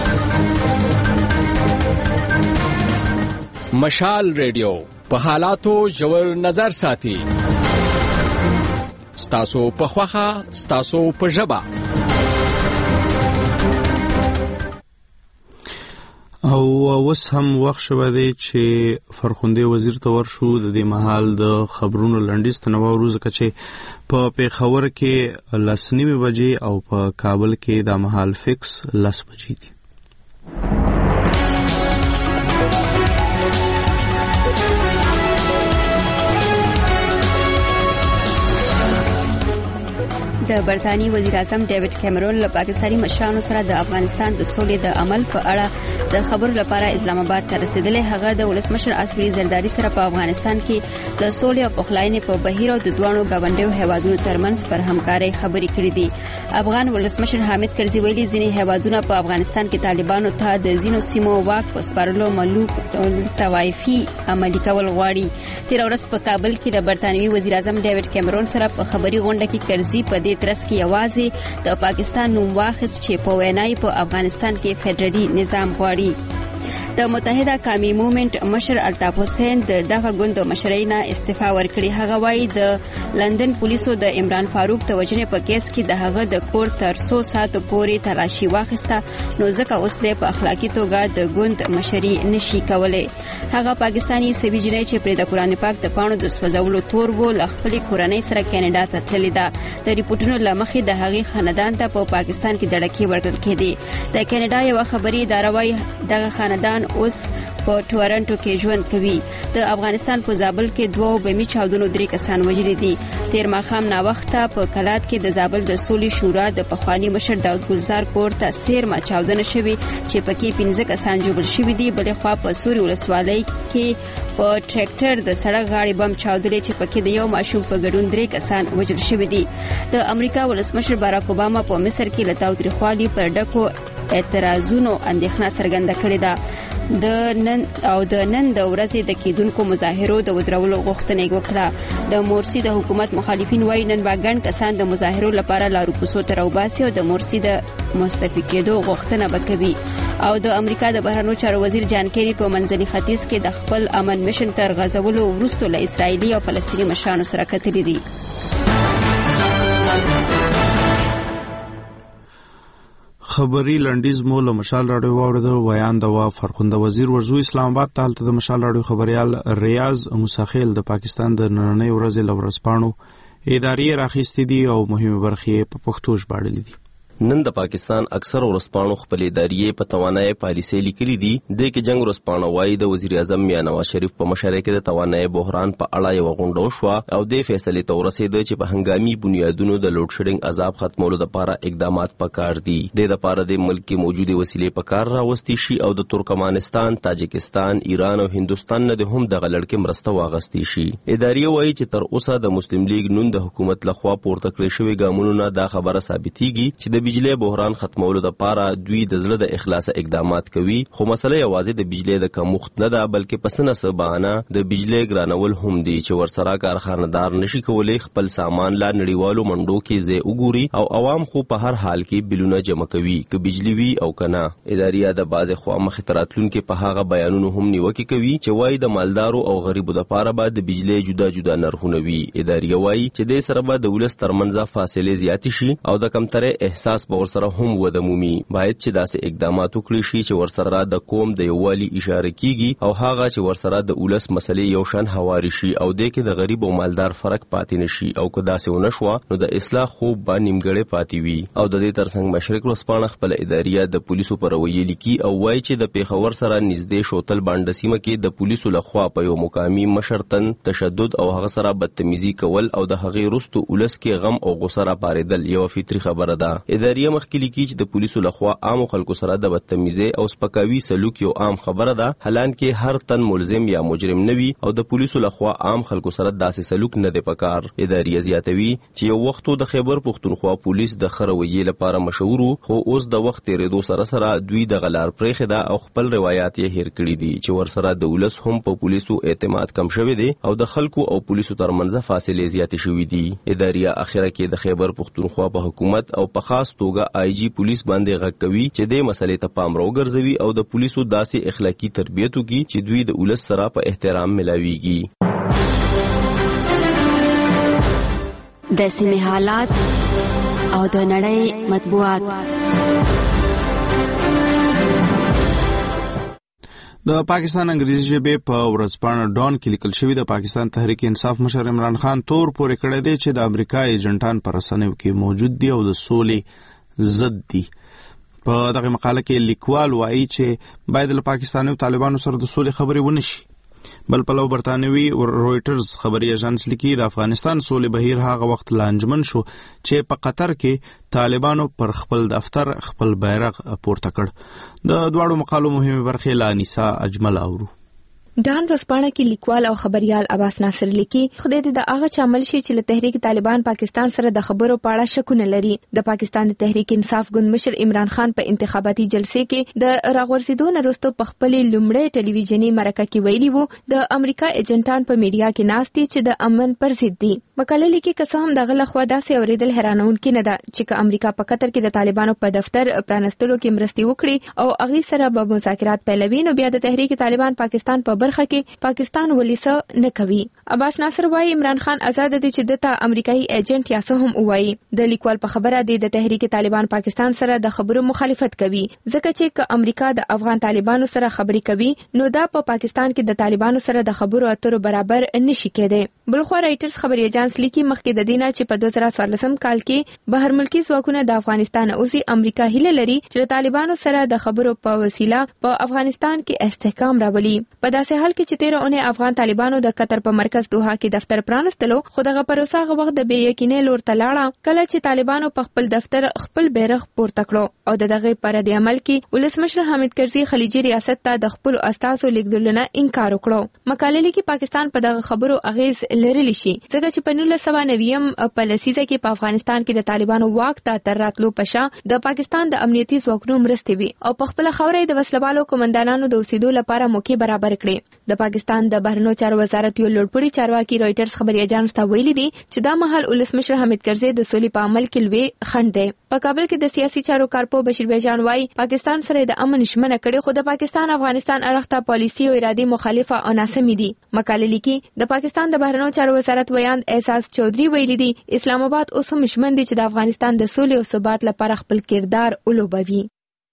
مشال ریډیو په حالاتو ژور نظر ساتي. ستاسو په خوخه، ستاسو په ژبه. او اوس هم وخت شوه دی چې فرخنده وزیر ته ورشو د دې مهال د خبرونو لنډیز ته نو ورځ چې په پیښور کې 10:30 بجې او په کابل کې د مهال فکس 10 بجې دي. د برتانی وزیر اعظم ډیوډ کیمرون له پاکستاني مشرانو سره د افغانستان د سولې د عمل په اړه د خبرو لپاره اسلام آباد ته رسیدلی. هغه د ولسمشر اصفهاني زرداری سره په افغانستان کې د سولې او پخلاینې په بهیر او د دوه غونډیو هیوادونو ترمنځ پر همکارۍ خبرې کړې دي. افغان ولسمشر حامد کرزي ویلي ځینې هیوادونه په افغانستان کې طالبانو ته د ځینو سیمو واک په سپارلو ملوک توایفي عملي کول غواړي. تیر ورځ په کابل کې د برتانوي وزیر اعظم ډیوډ کیمرون سره په خبري غونډه کې کرزي په دې ترڅ کې یوازې د پاکستان نوم واخیست چې په وینای په افغانستان کې فدرالي نظام غواړي. د متحده قومي موومېنټ مشر الطاف حسین دغه ګوند مشرۍ نه استعفا ورکړي. هغه وایي د لندن پولیسو د عمران فاروق د وژنې په کیس کې د هغه د کور تر 100 ساعتو پورې تلاشي واخیسته نو ځکه اوس په اخلاقی توګه د ګوند مشري نشي کولای. هغه پاکستانی سوي جنۍ چې پر د قرآن پاک د پاڼو د سوځولو تور وو ل خپل کورنۍ سره کینیډا ته تللی ده. د ریپورتونو لمخې د هغې خاندان ته په پاکستان کې دړکې ورکړل کېدي. د کینیډا یو خبري اداره وايي دغه خاندان اوس په ټورنټو کې ژوند کوي. د افغانستان په زابل کې 2 بمي چاودنو 3 کسان وژلي دي. تیر ماښام نا وخته په کلات کې د زابل د سولې شورا د پخوانی مشر داود ګلزار کور ته سیرما چاودنه شوې چې پکې 15 کسان جوړ شوي دي. بلې خوا په سوري ولسوالۍ کې په ټریکټر د سړک غاړې بم چاودلې چې پکې د یو ماشوم په ګډون 3 کسان وژل شوي دي. د امریکا ولسمشر باراک اوباما په مصر کې له تاوتریخوالي پر ډکو اعتراضونو اندېښنه څرګنده کړې ده. د نن د ورځې د کېدونکو مظاهرو د ودرولو غوښتنه وکړه. د مورسي د حکومت مخالفین وایي نن باګڼ کسان د مظاهرو لپاره لارو کوڅو ته راوباسي او د مورسي د مستعفي کېدو غوښتنه وکوي. او د امریکا د بهرنیو چارو وزیر جان کیری په منځني ختیځ کې د خپل امن میشن تر غځولو وروسته له اسرایلی او فلسطیني مشرانو سره کتلي دي. خبري لنډیز مو له مشال راډیو واوریدو. بیان د فرخنده وزیر ورزو اسلام آباد ته د مشال راډیو خبريال ریاض موسیخیل د پاکستان د نننۍ ورځې لورسپانو ادارې راخېستې دي او مهمه برخې په پښتو ژباړلې دي. نن د پاکستان اکثر ورسپانو خپل ادارې په توانایي پالیسي لیکلي دي. د کې جنگ ورسپانو وايي د وزیر اعظم میاں نواز شریف په مشرۍ کې د توانایي بحران په اړه یو غونډه شو او د فیصلې تور رسیدل چې په هنګامي بنیادونو د لوډ شیډینګ عذاب ختمولو لپاره اقدامات پکار دي. د لپاره د ملک کې موجوده وسیلې پکار راوستي شي او د ترکمنستان، تاجکستان، ایران او هندستان نه هم د غلړکې مرسته واغستې شي. ادارې وايي چې تر اوسه د مسلم لیگ نون د حکومت لخوا پورته کړی شوی ګامونو نه دا خبره ثابتېږي چې د بجلی بحران ختمولو لپاره دوی د زړه د اخلاص اقدامات کوي. خو مسله یوازې د بجلی د کمښت نه ده بلکې پسنه سبانه د بجلی ګرانول هم دي چې ورسره کارخانه‌دار نشي کولای خپل سامان لا نړیوالو منډو کې ځای وګوري او عوام خو په هر حال کې بلونه جمع کوي که بجلی وي او کنه. ادارې د بازه خوا مخې تراتلونکو په هغه بیانونو هم نیوکه کوي چې وایي د مالدارو او غریبو لپاره به د بجلی جدا جدا نرخونه وي. ادارې وایي چې د سره به د ولس ترمنځ فاصله زیات شي او د کمتره احساس به ورسره هم ودمومي. باید چې داسې اقدامات وکړي شي چې ورسره د قوم د یووالي اشاره کیږي او هغه چې ورسره د ولس مسلې یو شان هواري شي او د کې د غریب او مالدار فرق پاتې نشي او که داسې ونه شو نو د اصلاح خوب باندې نیمګړی پاتې وي. او د دې ترڅنګ مشرق ورسپانه خپل ادارې د پولیسو پر رویه لیکي او وایي چې د پیښور سره نږدې شوتل باندې سیمه کې د پولیسو لخوا په یو مقامي مشرتن تشدد او هغه سره بدتمیزي کول او د هغې رستو ولس کې غم او غوسه را پاریدل یو فطري خبره ده. اداریه مخکې لیکي چې د پولیسو لخوا عام خلکو سره د بدتمیزۍ او سپکاوي سلوک یو عام خبره ده، حالانکه هر تن ملزم یا مجرم نه وي او د پولیسو لخوا عام خلکو سره داسې سلوک نه دی پکار. اداریه زیاتوي چې یو وخت د خیبر پښتونخوا پولیس د خرویې لپاره مشهور خو اوس د وخت تیریدو سره دوی د غلار پرېښه ده او خپل روایت یې هیر کړي دي چې ورسره د ولس هم په پولیسو اعتماد کم شوی دی او د خلکو او پولیسو ترمنځ فاصلې زیاتې شوې دي. اداریه اخیره کې د خیبر پښتونخوا په حکومت او په خاص توګه آی جی پولیس باندې غږ کوي چې د مسلې ته پام راوګرځوي او د پولیسو داسې اخلاقی تربیت وکړي چې دوی د ولس سره په احترام ملاويږي. د سیمې حالات او د نړۍ مطبوعات. د پاکستان انګریزي ژبې په ورځپاڼه ډان کې لیکل شوی د پاکستان تحریک انصاف مشر عمران خان تور پورې کړی دی چې د امریکا ایجنټان پر رسنیو کې موجود دي او د سولې ضد دي. په دغه مقاله کې لیکوال وایي چې باید له پاکستاني طالبانو سره د سولې خبرې ونشي. بل پلو برتانوي رويټرز خبري اژانس لیکي د افغانستان سولې بهیر هغه وخت لانجمن شو چې په قطر کې طالبانو پر خپل دفتر خپل بیرغ پورته کړ. د دواړو مقالو مهمه برخې لا نساء اجمل اورو. ډان ورځپاڼه کې لیکوال او خبريال عباس ناصر لیکي خدای دې د هغه چامل شي چې له تحریک طالبان پاکستان سره د خبرو په اړه شکونه لري. د پاکستان د تحریک انصاف ګوند مشر عمران خان په انتخاباتي جلسې کې د راغورځېدو نه وروسته په خپل لومړی ټلویزیوني مرکه کې ویلي وو د امریکا ایجنټان په میډیا کې ناست دي چې د امن پر ضد دي. مقاله لیکي که څه هم دغه لخوا داسې اوریدل حیرانونکي نه ده چې امریکا په قطر کې د طالبانو په دفتر پرانستلو کې مرستې وکړي او هغه سره به مذاکرات پیلوي، نو بیا د تحریک طالبان پاکستان په برخه کې پاکستان ولیسه نه کوي. عباس ناصر وايي عمران خان آزاد دي چې دته امریکایي ایجنټ یا څه هم وایي. د لیکوال په خبره دی د تحریک طالبان پاکستان سره د خبرو مخالفت کوي ځکه چې امریکا د افغان طالبانو سره خبرې کوي نو دا په پاکستان کې د طالبانو سره د خبرو اترو برابر نشي کېدی. بلخو رائټرز خبري اژانس لیکي مخکې د دینه چې په 2014 کال کې بهر ملکی ځواکونه د افغانستان اوسي امریکا هیله لري چې طالبانو سره د خبرو په وسیله په افغانستان کې استحکام راولي. په داسې حال کې چې 13 اونۍ افغان طالبانو د قطر په مرکز دوحه کې دفتر پرانستلو خو دغه پروسه غو وخت د بې یقینۍ لور ته لاړه کله چې طالبانو په خپل دفتر خپل بیرغ پورته کړو او دغه پر د عمل کې ولسمشر حامد کرزي خلیجي ریاست ته د خپل استازو لیکدلونه انکار وکړو. مقاله لیکي پاکستان په دغه خبرو اغیز لرلی شي ځکه چې په 1990 په لسیزه کې په افغانستان کې د طالبانو واک ته تر راتلو پشا د پاکستان د امنیتي ځواکونو مرستې وي او په خپل خاورې د وسلوالو قومندانانو د اوسېدو لپاره موقع برابر کړي. د پاکستان د بهرنیو چارو وزارت یو لوړپوړي چارواکي رويټرز خبري اژانس ته ویلي دي چې دا مهال ولسمشر حامد کرزي د سولې په عمل کې لوی خنډ دی. په کابل کې د سیاسي چارو کارپو بشیر بیجان وايي پاکستان سره د امن شمنه کړي خو د پاکستان افغانستان اړخته پالیسي او ارادي مخالفه او ناسمې دي. مقاله لیکي د پاکستان د بهرنیو چارو وزارت ویاند احساس چودھری ویلي دي اسلام آباد اوس هم شمن دي چې د افغانستان د سولې او ثبات لپاره خپل کردار ولوبوي.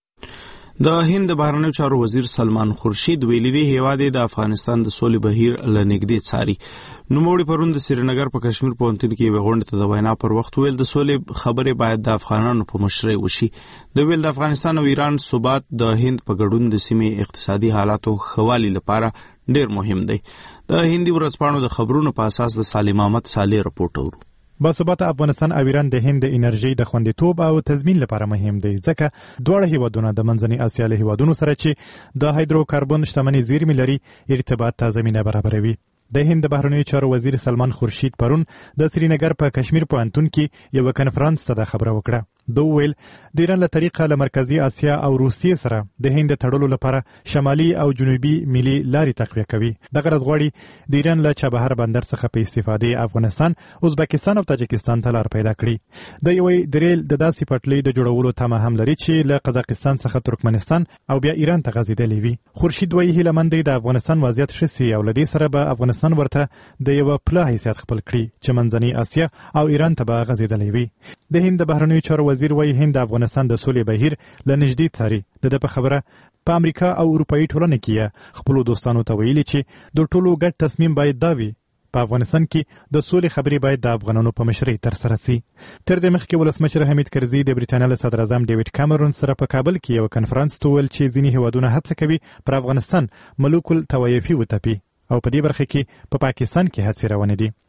د هند بهرنیو چارو وزیر سلمان خورشید ویلي دی هیواد د افغانستان د سولې بهیر لنګدې څاري. نوموړي پرون د سرینګر په کشمیر پوهنتون کې یو غونډه ته د وینا پر وخت ویل د سولې خبرې باید د افغانانو په مشرۍ وشي. د ویل د افغانستان او ایران ثبات د هند په ګډون د سیمې اقتصادي حالاتو خوالي لپاره ډیر مهم دی. د هندي ورځپاڼو د خبرونو په اساس د سالم احمد صالح رپورټ اورو. باثباته افغانستان او ایران د هند د انرژي د خوندیتوب او تضمین لپاره مهم دي ځکه دواړه هیوادونه د منځنۍ اسیا له هیوادونو سره چې د هایدروکاربن شتمنۍ زیرمې لري ارتباط ته زمینه برابروي. د هند بهرنیو چارو وزیر سلمان خورشید پرون د سرینګر په کشمیر پوهنتون کې یو کنفرانس ته خبره وکړه. دوی ویل د ایران له طریقه له مرکزی اسیا او روسیې سره د هند تړلو لپاره شمالي او جنوبي ملي لارې تقویه کوي. دغه غواړي د ایران له چابهار بندر څخه په استفادې افغانستان، ازبکستان او تاجکستان ته لار پیدا کړي. د یوې دریل د داسې پټلۍ د جوړولو تمه هم لري چې له قزاقستان څخه ترکمنستان او بیا ایران ته غځېدلې وي. خورشید وایي هیله مند دی د افغانستان وضعیت ښه سي او له دې سره به افغانستان ورته د یو پله حیثیت خپل کړي چې منځنۍ اسیا او ایران ته به غځېدلې وي. د هند بهرنیو چارو وزیر وایي هند د افغانستان د سولې بهیر له نږدې څاري. د په خبره په امریکا او اروپאי ټولنه کې خپل دوستانو ته ویلي چې د ټولو ګډ تصمیم باید دا وي په افغانستان کې د سولې خبرې باید د افغانانو په مشرۍ ترسره سي. تر دې مخکې ولسمشر حمید کرزي د بریټانیا له صدر اعظم ډیوډ کامرون سره په کابل کې یو کنفرانس ته ویل چې ځینې هیوادونه هڅه کوي پر افغانستان ملوک الطوایفي وتپي او په دې برخه کې په پاکستان کې هڅې روانې دي.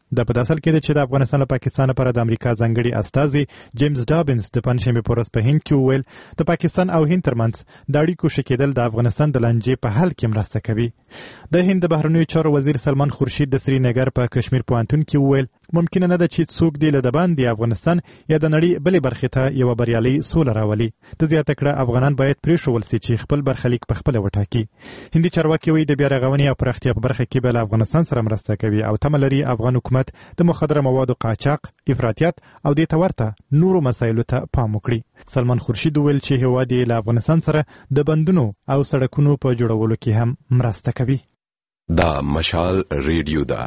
د په داسل کې چې د افغانستان له پاکستان لپاره د امریکا ځانګړي استازي جیمز ډابنز د پنځمې په ورځ په هند کې وویل د پاکستان او هند ترمنځ د اړیکو ښه کېدل د افغانستان د لانجې په حل کې مرسته کوي. د هند د بهرنیو چارو وزیر سلمان خورشید د سرینګر په کشمیر پوهنتون کې وویل ممکن نه ده چې څوک دی له دباندې افغانستان یا د نړۍ بلې برخې ته یو بریالي سوله راولي. د زیاته کړه افغانان باید پرېښول سي چې خپل برخلیک په خپله وټاکي. هندي چارواکي وایي د بیا رغونې او پراختیا په برخه کې به له افغانستان سره مرسته کوي او تمه لري افغان حکومت د مخدره موادو قاچاق، افراطیت او د تورته نورو مسایلو ته پام وکړي. سلمان خورشید ویل چې هیواد یې له افغانستان سره د بندونو او سړکونو په جوړولو کې هم مرسته کوي. دا مشال ریډیو ده.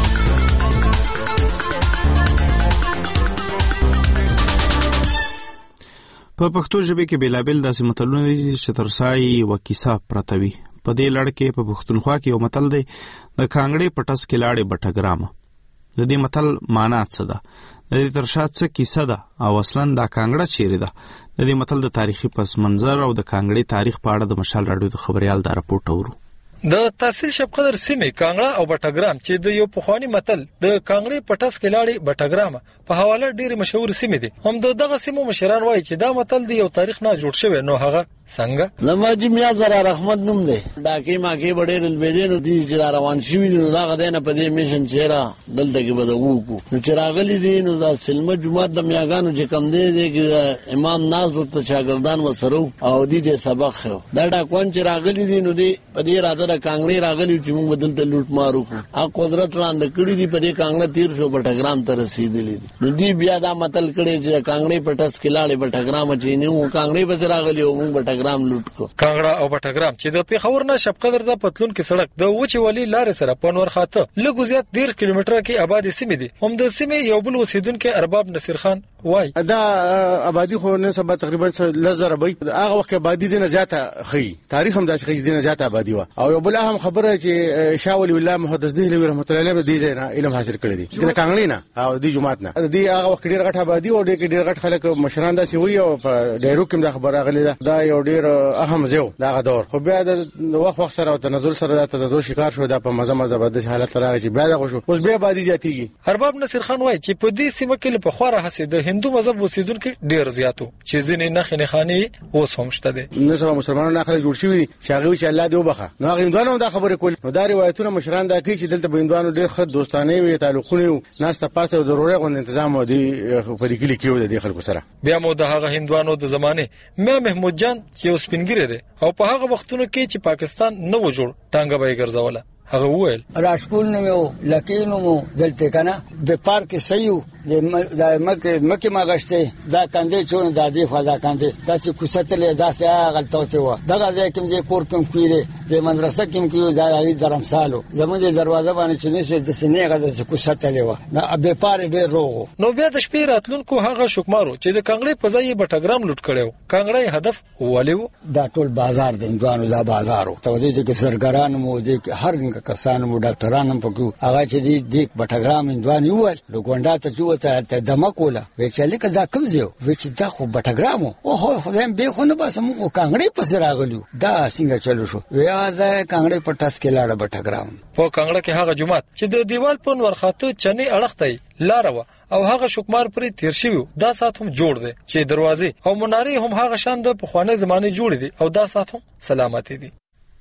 په پښتو ژبه کې بیلابل داسې متلونه دي چې تر سایې یوه کیسه پرته وي. په دې لړ کې په پښتونخوا کې یو متل دی د کانګړې په ټس کې لاړې بټګرامه. د دې متل معنا څه ده؟ د دې تر شا څه کیسه ده او اصلا دا کانګړه چیرې ده؟ د دې متل د تاریخي پس منظر او د کانګړې تاریخ په اړه د مشال راډیو د خبريال دا راپورټ اورو. د تحصیل شپ قدر سیمې کانګړه او بټګرام چې د یو پخوانی متل د کانګړې پټس کې لاړې بټګرام په حواله ډېر مشهور سیمې دي. هم دغه سیمو مشران وایي چې دا متل دی یو تاریخ نه جوړ شوی. نو هغه څنګه؟ لماجی میا زرا رحمت نوم دی ډاکې ماکې بډې رلبېدې نو دي چې روان شوي دي نو دا غدنه په دې میشن چیرې دلته کې بدو کو نو چې راغلي دي نو دا سلمه جمعه د میاګانو چې کم دی کې امام ناز او شاګردان وسرو او دې سبق خو دا ډاکوان چې راغلي دي نو دې په دې راځه د کانګړې راغلي چې موږ بدلته لوټ مارو ا قدرت لاندې کړی دي په دې کانګړه تیر شو بټګرام ته رسیدلې دي نو دې بیا دا متل کړي چې کانګړې پټس کې لاړې بټګرام چې نو کانګړې به راغلي او موږ بټګرام لوټ کو. کانګړه او بټګرام چې د پیښور نه شپ قدر ته پتلون کې سړک د وچې ولی لارې سره په نور خاطه لږ زیات 1.5 کیلومتره کې آبادې سیمې دي. هم د سیمې یو بل اوسیدونکو ارباب نصیر خان وای دا آبادی خو نه سبا تقریبا 1000 به هغه وخت آبادی دینه زیاته خي تاریخ هم داسې خي دینه زیاته آبادی و او یو بل اهم خبره چې شاه ولی الله محدث دهلوی رحمت الله علیه دې نه علم حاصل کړی دی د کانګړې نه او د جماعت نه د هغه وخت ډیر غټ آبادی او ډیر غټ خلک مشران داسې وي او په ډیرو کې د خبره غلې ده دا یو ډیر اهم ځای دا دور خو بیا د وخت سره او تنزل سره د تنزل شکار شو د په مزه بد حالت راغی چې بیا دا شو اوس بیا آبادی زیاتیږي. ارباب نصیر خان وای چې په دې سیمه کې په خوره حسید د هندو مذهب اوسیدونکو ډیر زیاتو چې ځینې نخنه خاني اوس هم شته دي. نو سبا مسلمانانو نه خلک جوړ شوی چې هغه چې الله دې وبخه نو هغه هندوانو دا خبره کول نو دا روایتونه مشران دا کوي چې دلته هندوانو ډیر خد دوستانه وي تعلقونه ناس ته پاسه او ضروري غو تنظیم ودی فریقلی کیو د خلکو سره. بیا مو د هغه هندوانو د زمانه میا محمود جان چې اوس پنګری دی او په هغه وختونو کې چې پاکستان نه و جوړ ټانګه به ګرځوله. هغه وویل راشکول نو لکینو مو دلته کنه د پارک سيو د مکه ماغشته دا کاندې چون د دې فضا کاندې دا چې کوستلې دا سه غلطوته و دغه ځای کوم دې کور کوم کیره د مدرسه کوم کیو دا علي درمسالو زموږ دروازه باندې چې نشه د سینې غږ چې کوستلې و نه به پاره ډېر روغ. نو بیا د شپې راتلونکو هغه شوکمارو چې د کانګړې په ځای بټګرام لوټ کړو کانګړې هدف ولیو دا ټول بازار د انځوانو دا بازارو ته دې کې سرګران مو دې هر کسان مو ډاکټران هم پکو هغه چې دې بټګرام اندواني ول لګونډا ته چوته ته دمکوله وچلې کدا کوم زیو وچ دا خو بټګرامو او هو خدایم به خو نه بس مو کانګړې پس راغلو دا څنګه چلو شو ویا دا کانګړې پټاس کې لاړه بټګرام په کانګړه کې هغه جمعه چې د دیوال په نور خاطه چني اړختای لارو او هغه شوکمار پرې تیر شوی دا سات هم جوړ دي چې دروازې او منارې هم هغه شان د پخوانی زمانه جوړ دي او دا سات هم سلامتی دي.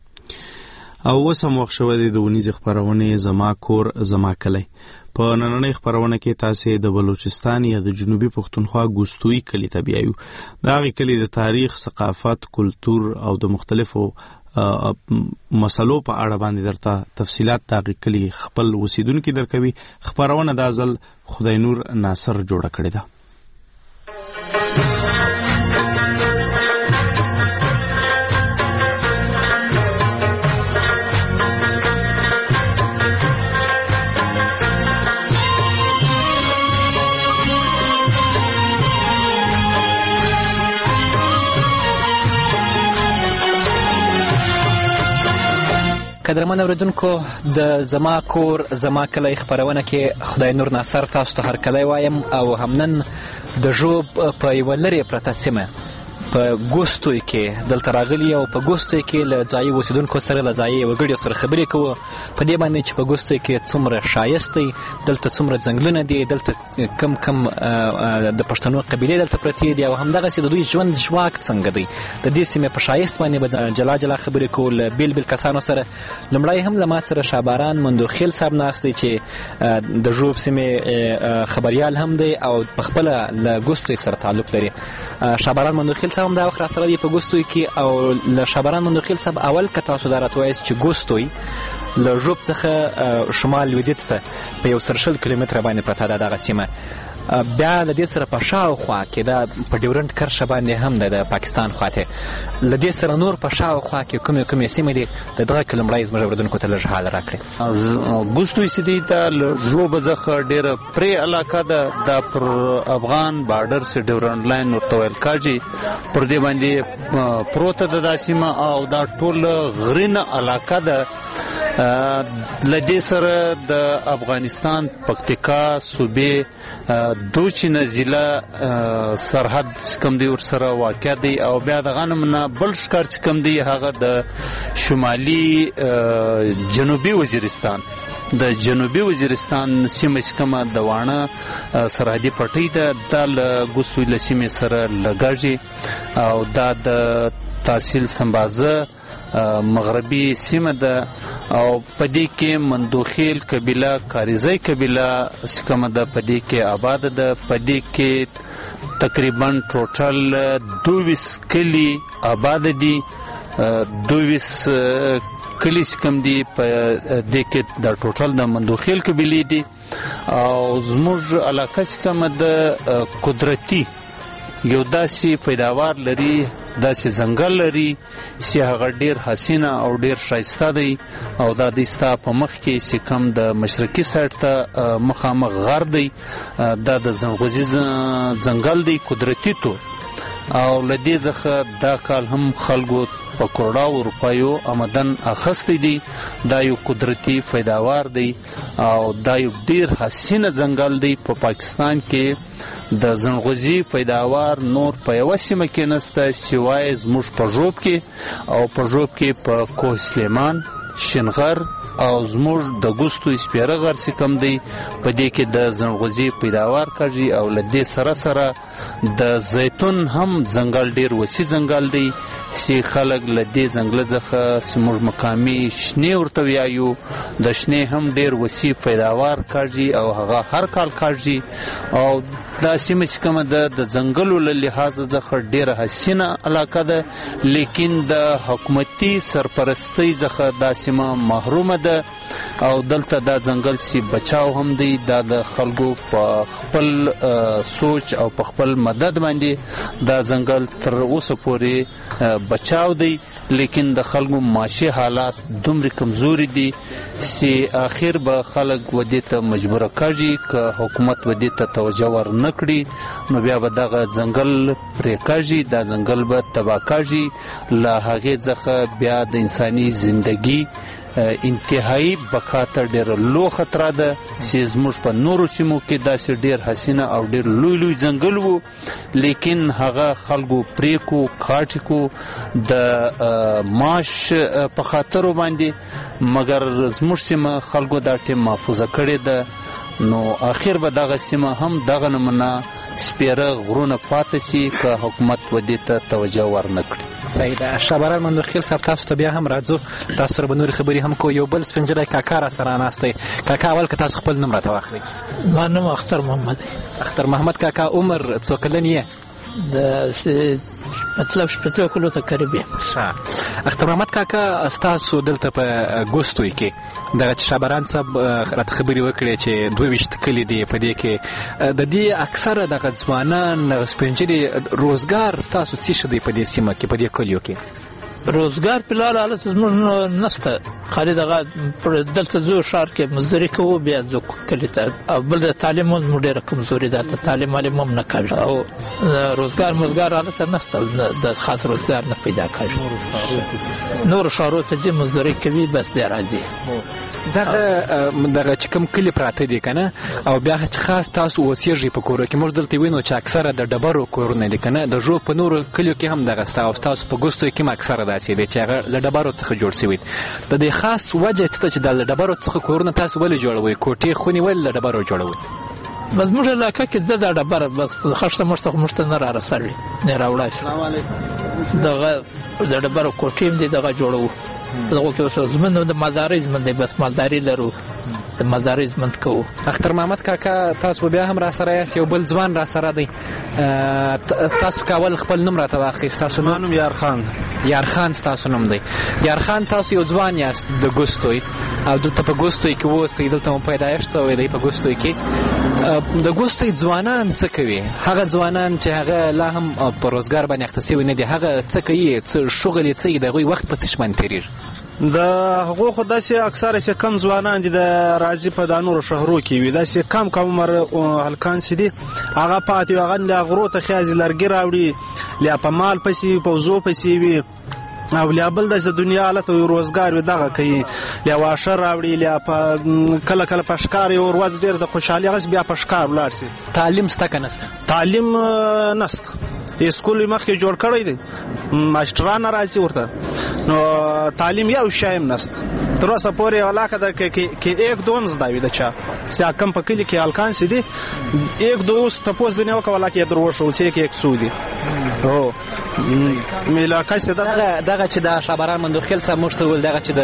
او وسم وخت شوه د ونیز خبرونه زما کور زما کلی په نننۍ خبرونه کې تاسو د بلوچستان یا د جنوبي پښتونخوا ګوستوي کلی ته بیایو. دا غي کلی د تاریخ، ثقافت، کلچر او د مختلفو مسلو په اړه باندې درته تفصيلات دا غي کلی خپل وسیدونکو درکوي. خبرونه د ازل خدای نور ناصر جوړه کړې ده. قدرمن اوریدونکو د زما کور زما کلی خبرونه کې خدای نور ناصر تاسو ته هر کلی وایم او همنن د ژوب په یو لري پرته سیمه په ګوستوی کې دلته راغلي او په ګوستوی کې له ځایي اوسیدونکو سره له ځایي وګړو سره خبرې کوو په دې باندې چې په ګوستوی کې څومره ښایست دی، دلته څومره ځنګلونه دي، دلته کم د پښتنو قبیلې دلته پرتې دي او همدغسې د دوی ژوند ژواک څنګه دی. د دې سیمې په ښایست باندې به جلا جلا خبرې کوو له بیل بیل کسانو سره. لومړی هم له ما سره شاباران مندوخیل صاحب ناست دی چې د ژوب سیمې خبریال هم دی او په خپله له ګوستوی سره تعلق لري. شاباران مندوخیل صاحب هم دا وخت راسره دی په ګوستوی کې او له شاباران مندوخیل صاحب اول که تاسو دا راته وایاست چې ګوستوی له ژوب څخه شمال لویدیځ ته په 120 کیلومتره باندې پرته ده دغه سیمه، بیا له دې سره په شاوخوا کې دا په ډیورنډ کرښه باندې هم ده د پاکستان خواته، له دې سره نور په شاوخوا کې کومې سیمې دي د دغه لومړی زموږ اورېدونکو ته لږ حال راکړئ. ګوستوی سیدی ته له ژوبه څخه ډېره پرې علاقه ده، دا پر افغان بارډر سه ډیورنډ لاین ورته ویل کېږي، پر دې باندې پروته ده دا سیمه او دا ټول غرینه علاقه ده. لدې سره د افغانستان پکتیکا صوبې دوچینه ضلع سرحد کم دی ورسره واقع دی او بیا دغه نه بل ښکار چې کم دی هغه د شمالي جنوبي وزیرستان، د جنوبي وزیرستان سیمه چې کومه د واڼه سرحدي پټۍ ده دا له ګوستوی له سیمې سره لګاږي او دا د تحصیل سمبازه مغربي سیمه ده او پدې کې مندوخیل قبیله کاریزی قبیله کومه ده پدې کې آباد ده. پدې کې تقریبا ټوټل 22 کلی آباد دي، 22 کلی کم دي په دې کې د ټوټل د مندوخیل قبیله دي او زموږ علاقه کومه ده قدرتي یو داسې پیداوار لري، داسې ځنګل لري چې هغه ډیر حسینه او ډیر ښایسته دی او دا د ستا په مخ کې چې کوم د مشرقي سایډ ته مخامخ غر دی، دا د ځنغوزي ځنګل دی قدرتي تو او له دې څخه دا کال هم خلکو په کروڑاو روپیو آمدن اخیستی دی. دا یو قدرتي پیداوار دی او دا یو ډیر حسینه ځنګل دی. په پاکستان کې د زنغوزي پیداوار نور په یو سیمه کې نسته سوای زموږ په ژوب کې او په ژوب کې په کوه سلیمان، شنغر او زموږ د ګوستوی سپیره غر چې کم دی په دې کې د زنغوزي پیداوار کوي او له دې سره سره د زیتون هم ځنګل ډیر وسیع ځنګل دی چې خلک له دې ځنګل څخه زموږ مقامي شنې ورته وایو، د شنې هم ډیر وسیع پیداوار کوي او هغه هر کال کوي او دا سیمه چې کومه ده د ځنګلو له لحاظه څخه ډیره حسینه علاقه ده، لیکن د حکومتي سرپرستی څخه دا سیمه محرومه ده او دلته دا ځنګل سی بچاو هم دی. دا د خلکو په خپل سوچ او په خپل مدد باندې دا ځنګل تر اوسه پورې بچاو دی، لیکن د خلکو معاشي حالات دومره کمزوري دي چې آخر به خلک ودې ته مجبوره کېږي که حکومت ودې ته توجه ور نکړي نو بیا به دغه ځنګل پرې کېږي، دا ځنګل به تباه کېږي، له هغې څخه بیا د انساني زندگی انتهایی بقا ته ډېره لو خطره ده چې زموږ په نورو سیمو کې داسې ډېر حسینه او ډېر لوی لوی ځنګل وو، لیکن هغه خلکو پرېکو کاټ کو د معاش په خاطرو باندې، مګر زموږ سیمه خلکو دا ټیم محفوظه کړې ده. نو آخر به دغه سیمه هم دغه نمونه سپیره غرونه پاتې سي که حکومت ودې ته توجه ورنه کړي. صحیح ده. شابران مندوخیل صاحب تاسو ته بیا هم راځو، تاسو سره به نورې خبرې هم کوو. یو بل سپینجری کاکا را سره ناست دی. کاکا اول که تاسو خپل نوم راته واخلئ. ما نوم اختر محمد. اختر محمد کاکا، عمر څو کلن یې؟ مطلب شپږ کلو ته قریب یم. اختر محمد کاکا، ستاسو دلته په ګوستوی کې دغه شابران صاحب راته خبرې وکړې چې 22 کلي دي، په دې کې د دې اکثره دغه ځوانان سپینجري روزګار ستاسو څه شي دی په دې سیمه کې په دې کلیو کې؟ روزګار په لاره حالت زموږ نشته، خالي دغه دلته زو شهر کې مزدوري کوو بیا زو کلی ته او بل د تعلیم مو ډېره کمزوري ده تعلیم علم هم نه کوي او روزګار حالت نشته د خاص روزګار نه پیدا کوي نور شهرو ته مزدوري کوي بس بیا راځي دغه چې کوم کلی پراته دي کنه او بیا خاص تاسو اوسېږئ په کورو کې موږ دلته وینو چې اکثره د ډبرو کورونه دي کنه د ژوب په نورو کلیو کې هم دغه تاسو په ګوستو کې هم اکثره داسې دي چې هغه له ډبرو څخه جوړ شوي د دې خاص وجه څه ده چې د ډبرو څخه کورونه تاسو ولې جوړوئ کوټې خونې ولې له ډبرو جوړوئ بس موږ علاقه کې د ډبره بس خشته مشته نه را رسوي نه راوړای دغه د ډبرو کوټې هم دي دغه جوړو دغه کې اوس زمونږ د مالدارۍ زمونږ بس مالداري لرو د مالدارۍ زمونږ کوو اختر محمد کاکا تاسو بیا هم را سره یاست یو بل ځوان را سره دی تاسو کول خپل نوم راته واخیست تاسو نوم یارخان تاسو نوم دی یارخان تاسو یو ځوان یاست د ګوستوی او دلته په ګوستوی کې اوسئ دلته مو پیدایښت شوی دی په ګوستوی کې د ګوستوی ځوانان څه کوي هغه ځوانان چې هغه لا هم په روزګار باندې اخته شوي نه دي هغه څه کوي څه شغل یې څه د هغوی وخت په څه شي باندې تېرېږي د هغو خو داسې اکثره چې کم ځوانان دي د راځي په دا نورو شهرو کې وي داسې کم عمر هلکان چې دي هغه پاتې وي هغه له غرو ته خیازي لرګي راوړي لیا په مال پسې وي په وزو پسې وي او لیا بل د دنیا حالت او روزګار وي دغه کوي لیا واښه راوړي لیا په کله په ښکار یو ورځ ډېر د خوشحالي هغسې بیا په ښکار ولاړ شي تعلیم شته که نشته تعلیم نشته اسکول مخکې جوړ کړی دی ماسټران راځي ورته نو تعلیم یو شی هم نشته تر اوسه پورې علاقه ده کې یک دوم زده وي د چا چې کم په کلي کې هلکان چې دي یک دو اوس تپوس ځینې وکړه ولاکې یې در وښول چې یک څو دي هو علاقه چې دغه چې د شابران مندوخیل صاحب موږ ته وویل دغه چې د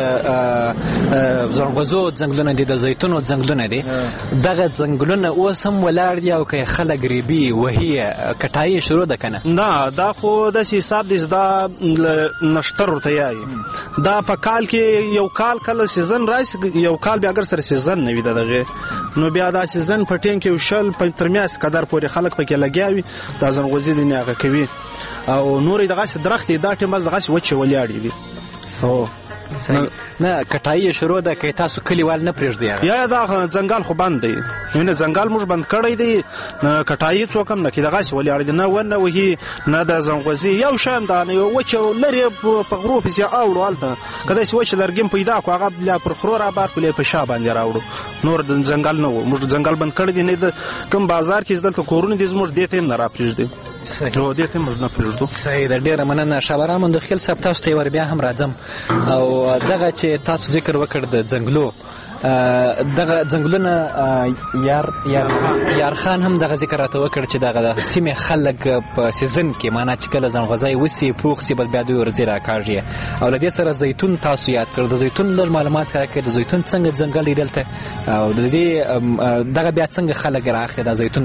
زنغوزو ځنګلونه دي د زیتونو ځنګلونه دي دغه ځنګلونه اوس هم ولاړ دي او که خلک ریبي وهي کټایي شروع ده که نه نه دا خو داسې حساب دی دا نشتر ورته یایي دا په کال کې یو کال کله سیزن راشي یو کال بیا اگر سره سیزن نه وي د دغې نو بیا دا سیزن په ټیم کې یو شل تر میاشتې قدر پورې خلک پکې لګیا وي دا ځنغوزي دي هغه کوي او نورې دغسې درختې دا ټیم بس دغسې وچې ولاړې دي نه کټایي شروع ده که تاسو کلیوال نه پرېږدي یا دا ځنګل خو بند دی نه ځنګل موږ بند کړی دی نه کټایي څوک هم نه کې دغسې ولاړې دي نه ونه وهي نه د ځنغوزي یو شی هم دا نه یو وچه لرې په غرو پسې اوړو هلته که داسې وچه لرګي هم پیدا کړو هغه بیا پر خرو رابار کړو په شا باندې راوړو نور د ځنګل نه و موږ ځنګل بند کړی دی نه د کوم بازار کې دلته کورونه دي زموږ دې ته هم نه راپرېږدي نو دې ته موږ نه پرېږدو صحیح ده ډېره مننه شابران مندوخیل صاحب تاسو ته یې بیا هم راځم او دغه چې تاسو ذکر وکړ د ځنګلو دغه ځنګلونه یارخان هم دغه ذکر راته وکړ چې دغه د سیمې خلک په سیزن کې معنا چې کله ځنغوزی وسي پوخ سي بس بیا دوی ورځي راکاږي او له دې سره زیتون تاسو یاد کړ د زیتون لږ معلومات راکړئ د زیتون څنګه ځنګل دی دلته او د دې دغه بیا څنګه خلک رااخلي د زیتون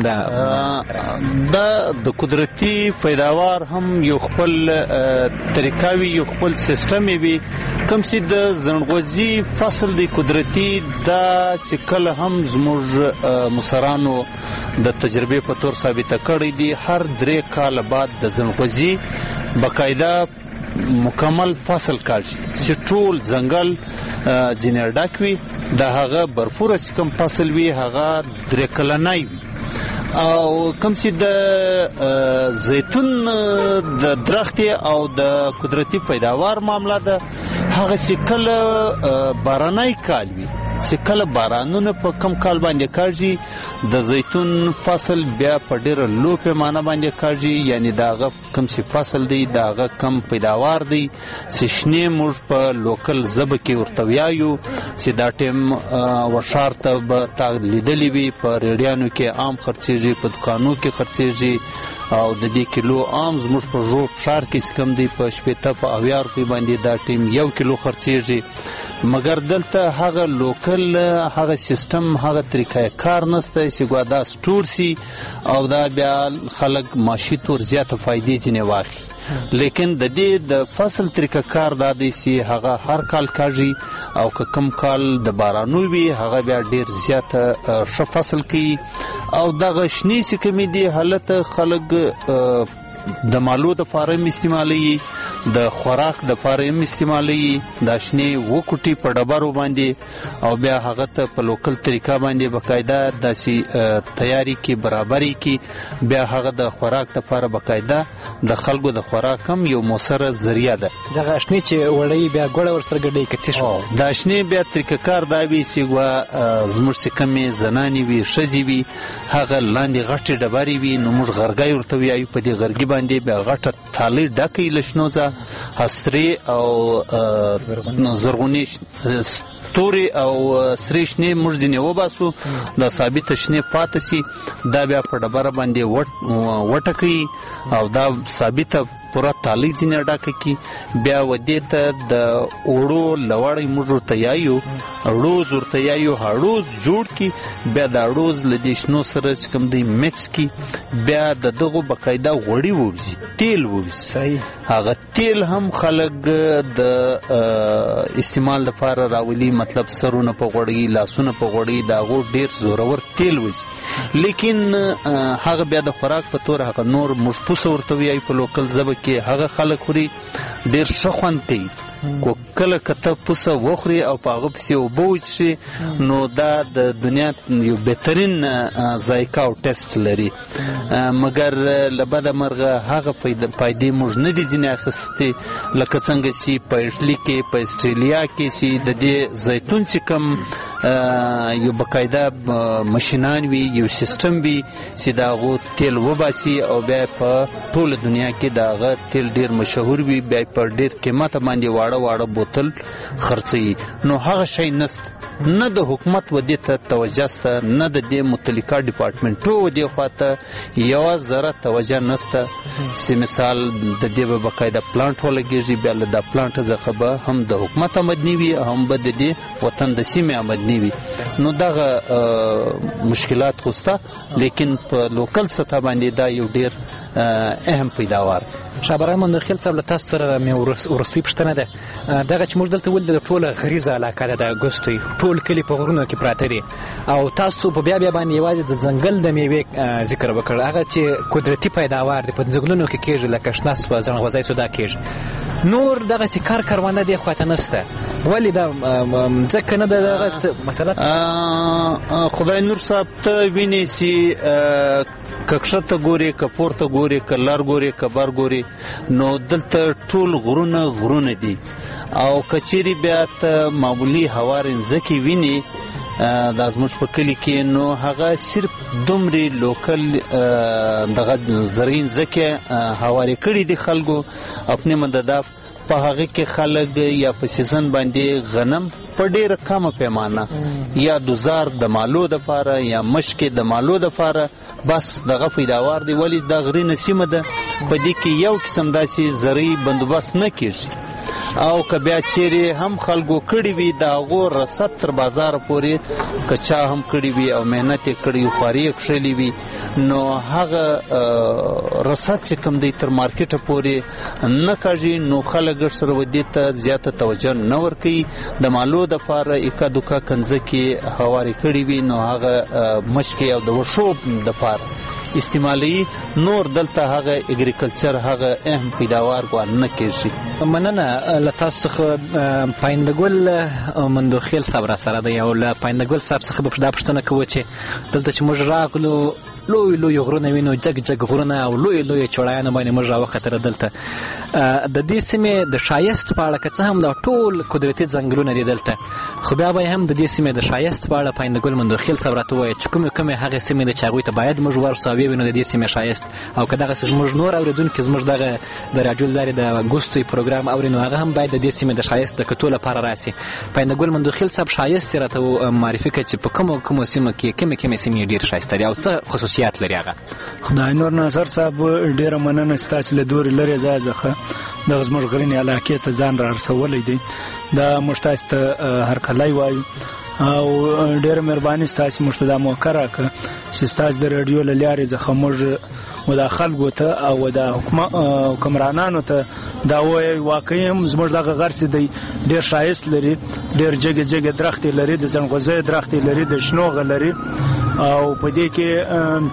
د قدرتي پیداوار هم یو خپل طریقه وي یو خپل سیستم وي کوم چې د ځنغوزي فصل دی قدرتي دا چې کله هم زموږ مصرانو د تجربې په تور ثابته کړی دي هر 3 کال بعد د ځنغوزي باقاعده مکمل فصل کاږي چې ټول ځنګل ځینې ډک وي د هغه برفوره چې کوم فصل وي هغه 3 کلنی وي او کوم چې د زیتون د درخت او د قدرتي پیداوار معاملہ ده هغه چې کله بارانای کال وي چې کله بارانونه په کم کال باندې کاږي د زیتون فصل بیا په ډیره لو پیمانه باندې کاږي یعنی داغه کم چې فصل دی داغه کم پیداوار دی چې شنه موږ په لوکل زب کې ورته ویایو چې دا ټیم ورشار ته به لیدلې وي په ریډیانو کې عام خرڅېږي په دکانو کې خرڅېږي او د دې کیلو عام زموږ په ژوب شار کې کم دی په 80 په 80 روپۍ باندې دا ټیم 1 کیلو خرڅېږي مګر دلته هغه لوکل هغه سیستم هغه طریقه کار نشته چې ګوادا سٹور سي او دا بیا خلک ماشي تور زیاته فائدې ځنه واخلي لیکن د دې د فصل طریقه کار دا دی چې هغه هر کال کاږي او که کم کال د بارانو وي هغه بیا ډیر زیاته ښه فصل کوي او دغه شنی چې کمی دی حالت خلک د مالو د فارم استعمالي د خوراک د فارم استعمالي د شنه وکټي په ډبرو باندې او بیا هغه ته په لوکل طریقه باندې بقاعده د تیاری کې برابرۍ کې بیا هغه د خوراک لپاره بقاعده د خلکو د خوراک هم یو موثره ذریعہ ده. دغه شنه چې وړي بیا ګوړه ور سره ګډي کتي شو د شنه بیا طریقه کار دا وی سی وا زموږ څخه زنانی وی شذي وی هغه لاندې غټي ډبري وی نو موږ غرګای ورته وی په دې غرګي باندې بیا غټه تالي ډکې لشنوځه هستري او زرغونی توري او سری شنه موږ دې و باسو د ثابت شنه فاتسي دا بیا په ډبره باندې وټکی او دا ثابته پورا تالی ځینې ډاکه کې بیا ودې ته د اوړو لوړی موږ ورته یایو اړوز ورته یایو هړوز جوړ کی بیا د اړوز له دې شنو سره چې کوم دی مکس کی بیا د دغه بقاعده غوړي ووځي تیل ووځي هغه تیل هم خلک د استعمال لپاره راولي مطلب سرونه په غوړي لاسونه په غوړي دا غو ډیر زورور تیل وځي لیکن هغه بیا د خوراک په تور هغه نور مشپوس ورته وی په لوکل زبه کې هغه خلک خوري ډیر شخوند کوي کو کله کته پوسه وخوري او پاغه پسې وبوج شي نو دا د دنیا یو بهترین ذایقه او ټیسټ لري مګر لبد مرغه هغه فائدې موږ نه دي ځنه اخستې لکه څنګه چې په اټلی کې په استرالیا کې چې د دې زیتون چې کوم یو بقاعده ماشینان وي یو سیستم وي چې دا غو تیل وباسي او بیا په ټول دنیا کې دا غ تیل ډیر مشهور وي بیا په ډیر قیمت باندې واړه بوتل خرڅي نو هغه شی نست نه د حکومت ودې ته توجه سته نه د دې متعلقه ډپارټمنټو ودې خواته یو ذره توجه نسته چې مثال د دې په بقاعده پلانټ ولګیږي بیا له دا پلانټ څخه به هم د حکومت آمدنی وي هم به د دې وطن د سیمې آمدنی وي نو دغه مشکلات خوسته لیکن په لوکل سطح باندې دا یو ډیر اهم پیداوار شابرای مندخیل صاحب له تاسو سره مې ورسې پښتنه ده دغه چې موږ دلته ول د ټوله غریزه علاقه ده د ګوستي ټول کلی په غرونو کې پراته دي او تاسو په بیا باندې یوازې د ځنګل د میوې ذکر وکړ هغه چې قدرتي پیداوار دي په ځنګلونو کې کېږي لکه شناس په ځنغوزي سودا کېږي نور دغه چې کاروانه دی خواته نسته ولی دا ځکه نه دغه مثلا خدای نور صاحب ته ویني چې کښته ګوري کفورته ګوري کلار ګوري کبار ګوري نو دلته ټول غرونه دي او کچيري بیا ته معمولی هوارن ځکه ویني د ازموش په کلی کې نو هغه صرف دومره لوکل دغه زرین ځکه هواري کړی دي خلکو خپل مدد په هغه کې خلک یا په سیزن باندې غنم په ډیره کمه پیمانه یا دوزار د مالو د فاره یا مشک د مالو د فاره بس دغه پیداوار دی ولی د غرینه سیمه ده په دې کې یو قسم داسې زرعي بندوبست نه کیږي او که بیا چیرې هم خلکو کړي وي د هغو رسد تر بازار پورې کچا هم کړي وي او محنت یې کړي خواري یې کښلي وي نو هغه رسد چې کوم دی تر مارکیټه پورې نه کاږي نو خلک سره ودې ته زیاته توجه نه ورکوي د مالو د فاره اکا دوکا کنځکې هواري کړي وي نو هغه مشکې او د وښو د فاره استعمالي نور دلته هغه اګریکلچر هغه اهم پیداوار نه کېږي مننه لتاسو څخه پایندګل مندوخیل صاحب را سره دی او له پایندګل صاحب څخه به دا پوښتنه کوو چې دلته چې موږ راغلو لوی غرونه وینو جګ غرونه او لوی چړایانه باندې موږ راوختره دلته د دې سیمې د شایست په اړه که څه هم د ټول قدرتي ځنګلونه دي دلته خو بیا به هم د دې سیمې د شایست په اړه پایندګل مندوخیل صاحب راته وایي چې کومې هغه سیمې د چاغوي ته باید موږ ورسو وینو د دې سیمې شایست او که دغه موږ نور اوریدونکو زموږ دغه د راډیو لارې د ګوستي پروګرام اورینو هغه هم باید د دې سیمې د شایست د کتو لپاره راسي پایندګل مندوخیل صاحب شایست راته معرفي کړي چې په کومو سیمو کې کومې سیمې ډیر شایسته دي او څه خصوصیات لري هغه خدای نور ناصر صاحب ډیره مننه ستاسو له دوري لري ځکه د زموږ غرینې علاقې ته ځان را رسولې دي دا مشتاست هر کله وایي او ډېر مهرباني ستاسو مشتدا موکره ک سیستاز د رادیو لارې ځخه موږ مداخل غوته او د حکمرانانو ته دا وایي واقعي هم زموږ دغه غرڅ دی ډېر شایست لري ډېر جګ درخت لري د زنغوزه درخت لري د شنو غلري او په دې کې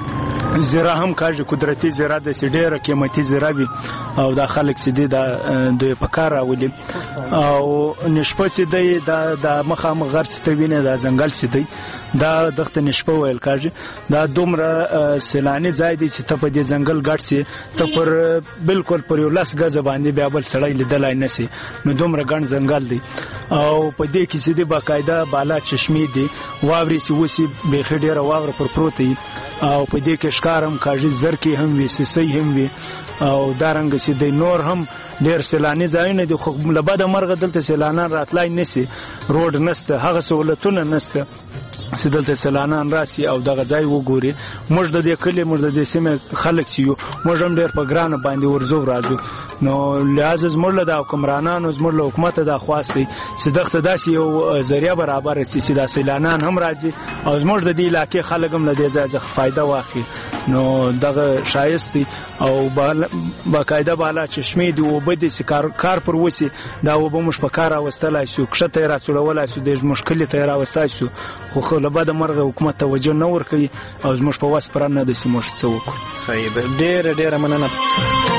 زیرا هم کاږي قدرتي زیرا د ډېره قیمتي زیرا وي او دا خلک سي دي د په کار راولي او نشپه سي دی د مخامخ غرڅ ته ویني د ځنګل سي دی دا دغه نشپه ویل کاږي دا دومره سیلاني ځای دی چې ته په دې ځنګل ګډ سي ته پر بالکل پر یو لاس غزه باندې بیا بل سړی لیدلای نه سي نو دومره ګڼ ځنګل دی او په دې کې سي دی باقاعده بالا چشمې دي واوري سي وسی به خډيره واغره پر پروتي او په دې کې ښکارم کاږي زرکی هم وي سسي هم وي او دارنګ سي د نور هم ډېر سیلاني ځایونه دي خو لبد مرغه دلته سیلانان راتلای نسی روډ نسته هغه سہولتونه نسته چې دلته سیلانان راسي او دغه ځای وګوري موږ د دې کلی موږ د دې سیمه خلک سیو موږ هم ډېر په ګران باندې ورزو راځو نو لازم زموږ له حکمرانانو زموږ له حکومت د خواستي چې دغه داسې یو ذریعہ برابر سي چې د سیلانان هم راځي او زموږ د دې علاقې خلک هم له دې ځای څخه فائدہ واخلي نو دغه شایسته او باقاعده بالا چشمې دی او بده سي کار پر وسی دا وب مش په کار واستلای شو کښته را څړولای شو د مشکل ته را واستای شو خو له بعد مرغه حکومت توجه نه ورکوي او زموږ په واس پرانه د سیمه څه وکړي صحیح ډېر مننه